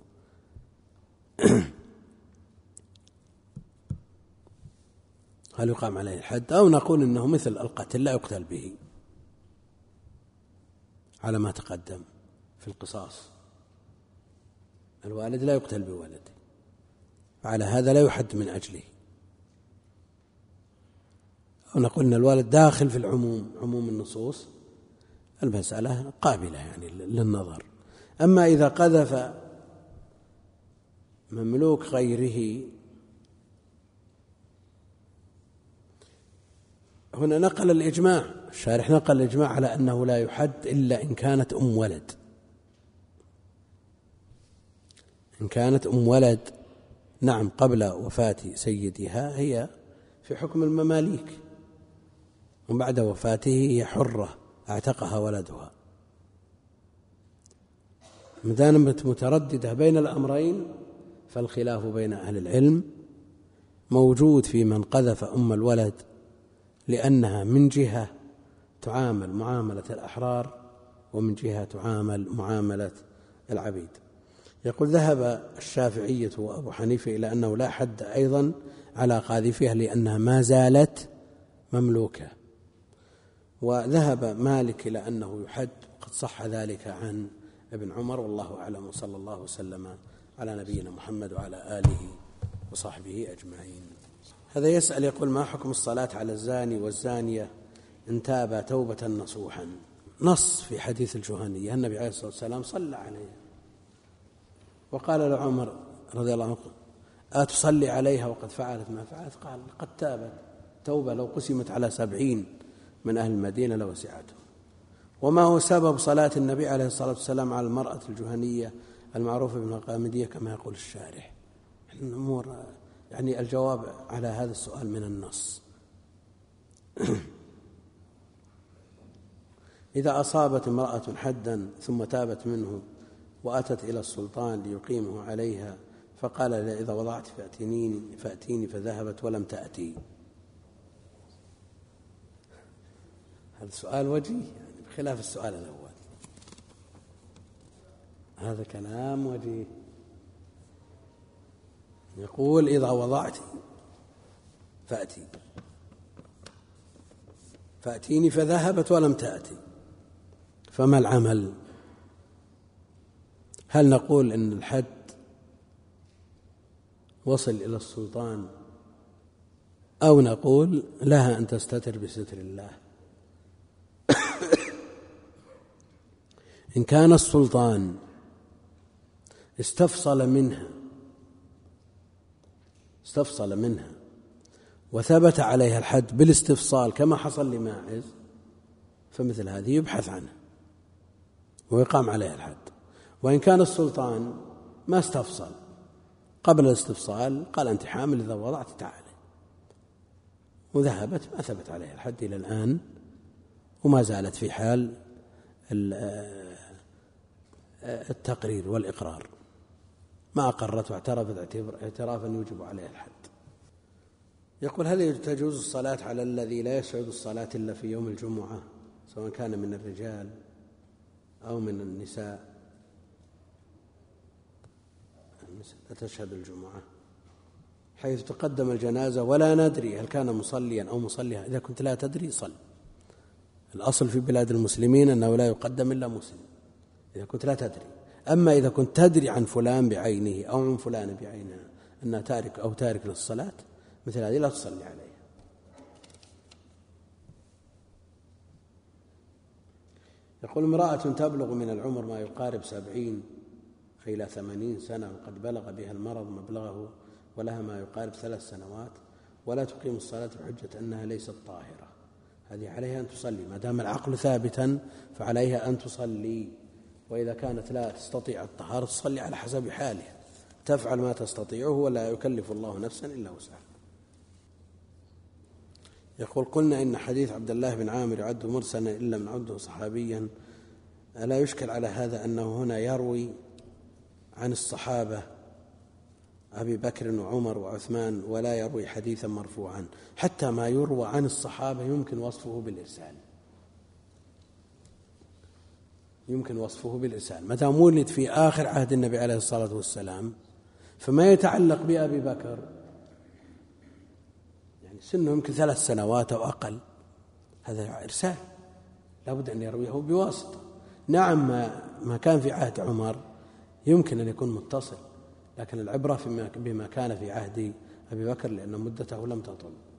هل يقام عليه الحد؟ أو نقول إنه مثل القتل لا يقتل به على ما تقدم في القصاص، الوالد لا يقتل بولده، وعلى هذا لا يحد من أجله. أو نقول إن الوالد داخل في العموم، عموم النصوص، المسألة قابلة يعني للنظر. أما إذا قذف مملوك غيره، هنا نقل الإجماع، الشارح نقل الإجماع على أنه لا يحد إلا إن كانت أم ولد. إن كانت أم ولد نعم قبل وفاة سيدها هي في حكم المماليك، وبعد وفاته هي حرة اعتقها ولدها. ما دامت مترددة بين الأمرين فالخلاف بين أهل العلم موجود في من قذف أم الولد، لأنها من جهة تعامل معاملة الأحرار ومن جهة تعامل معاملة العبيد. يقول ذهب الشافعية وأبو حنيفة إلى أنه لا حد أيضا على قاذفها لأنها ما زالت مملوكة، وذهب مالك إلى أنه يحد، وقد صح ذلك عن ابن عمر، والله أعلم، وصلى الله وسلم على نبينا محمد وعلى آله وصحبه أجمعين. هذا يسأل يقول ما حكم الصلاة على الزاني والزانية إن تابا توبة نصوحا؟ نص في حديث الجهنية النبي عليه الصلاة والسلام صلى عليها، وقال له عمر رضي الله عنه أتصلي عليها وقد فعلت ما فعلت؟ قال قد تابت توبة لو قسمت على سبعين من أهل المدينة لوسعتهم. وما هو سبب صلاة النبي عليه الصلاة والسلام على المرأة الجهنية المعروفة بالمقامدية كما يقول الشارح؟ الأمور يعني الجواب على هذا السؤال من النص. إذا أصابت امرأة حدا ثم تابت منه وأتت إلى السلطان ليقيمه عليها فقال لها إذا وضعت فأتيني, فأتيني فذهبت ولم تأتي، هذا سؤال وجيه يعني بخلاف السؤال الأول، هذا كلام وجيه. يقول إذا وضعت فأتي فأتيني فذهبت ولم تأتي، فما العمل؟ هل نقول إن الحد وصل إلى السلطان، أو نقول لها أن تستتر بستر الله؟ إن كان السلطان استفصل منها استفصل منها وثبت عليها الحد بالاستفصال كما حصل لماعز، فمثل هذه يبحث عنها ويقام عليها الحد. وإن كان السلطان ما استفصل قبل الاستفصال قال أنت حامل إذا وضعت تعالي، وذهبت ما ثبت عليها الحد إلى الآن، وما زالت في حال التقرير والإقرار، ما أقرت واعترفت اعترافا يوجب عليها الحد. يقول هل تجوز الصلاة على الذي لا يشهد الصلاة إلا في يوم الجمعة سواء كان من الرجال أو من النساء؟ لا تشهد الجمعة حيث تقدم الجنازة ولا ندري هل كان مصليا أو مصليها. إذا كنت لا تدري صل، الأصل في بلاد المسلمين أنه لا يقدم إلا مسلم إذا كنت لا تدري. أما إذا كنت تدري عن فلان بعينه أو عن فلان بعينها أنها تارك أو تارك للصلاة مثل هذه لا تصلي عليها. يقول امرأة تبلغ من العمر ما يقارب سبعين إلى ثمانين سنة وقد بلغ بها المرض مبلغه ولها ما يقارب ثلاث سنوات ولا تقيم الصلاة بحجة أنها ليست طاهرة، هذه عليها أن تصلي ما دام العقل ثابتا، فعليها أن تصلي. وإذا كانت لا تستطيع الطهارة تصلي على حسب حالها، تفعل ما تستطيعه ولا يكلف الله نفسا إلا وسعها. يقول قلنا إن حديث عبد الله بن عامر يعد مرسلا إن لم نعده صحابيا، ألا يشكل على هذا أنه هنا يروي عن الصحابة أبي بكر وعمر وعثمان ولا يروي حديثا مرفوعا؟ حتى ما يروى عن الصحابة يمكن وصفه بالإرسال، يمكن وصفه بالإرسال ما دام ولد في آخر عهد النبي عليه الصلاة والسلام، فما يتعلق بأبي بكر يعني سنه يمكن ثلاث سنوات أو أقل، هذا إرسال لابد أن يرويه بواسطة. نعم ما كان في عهد عمر يمكن أن يكون متصل، لكن العبرة بما كان في عهد أبي بكر لأن مدته لم تطل.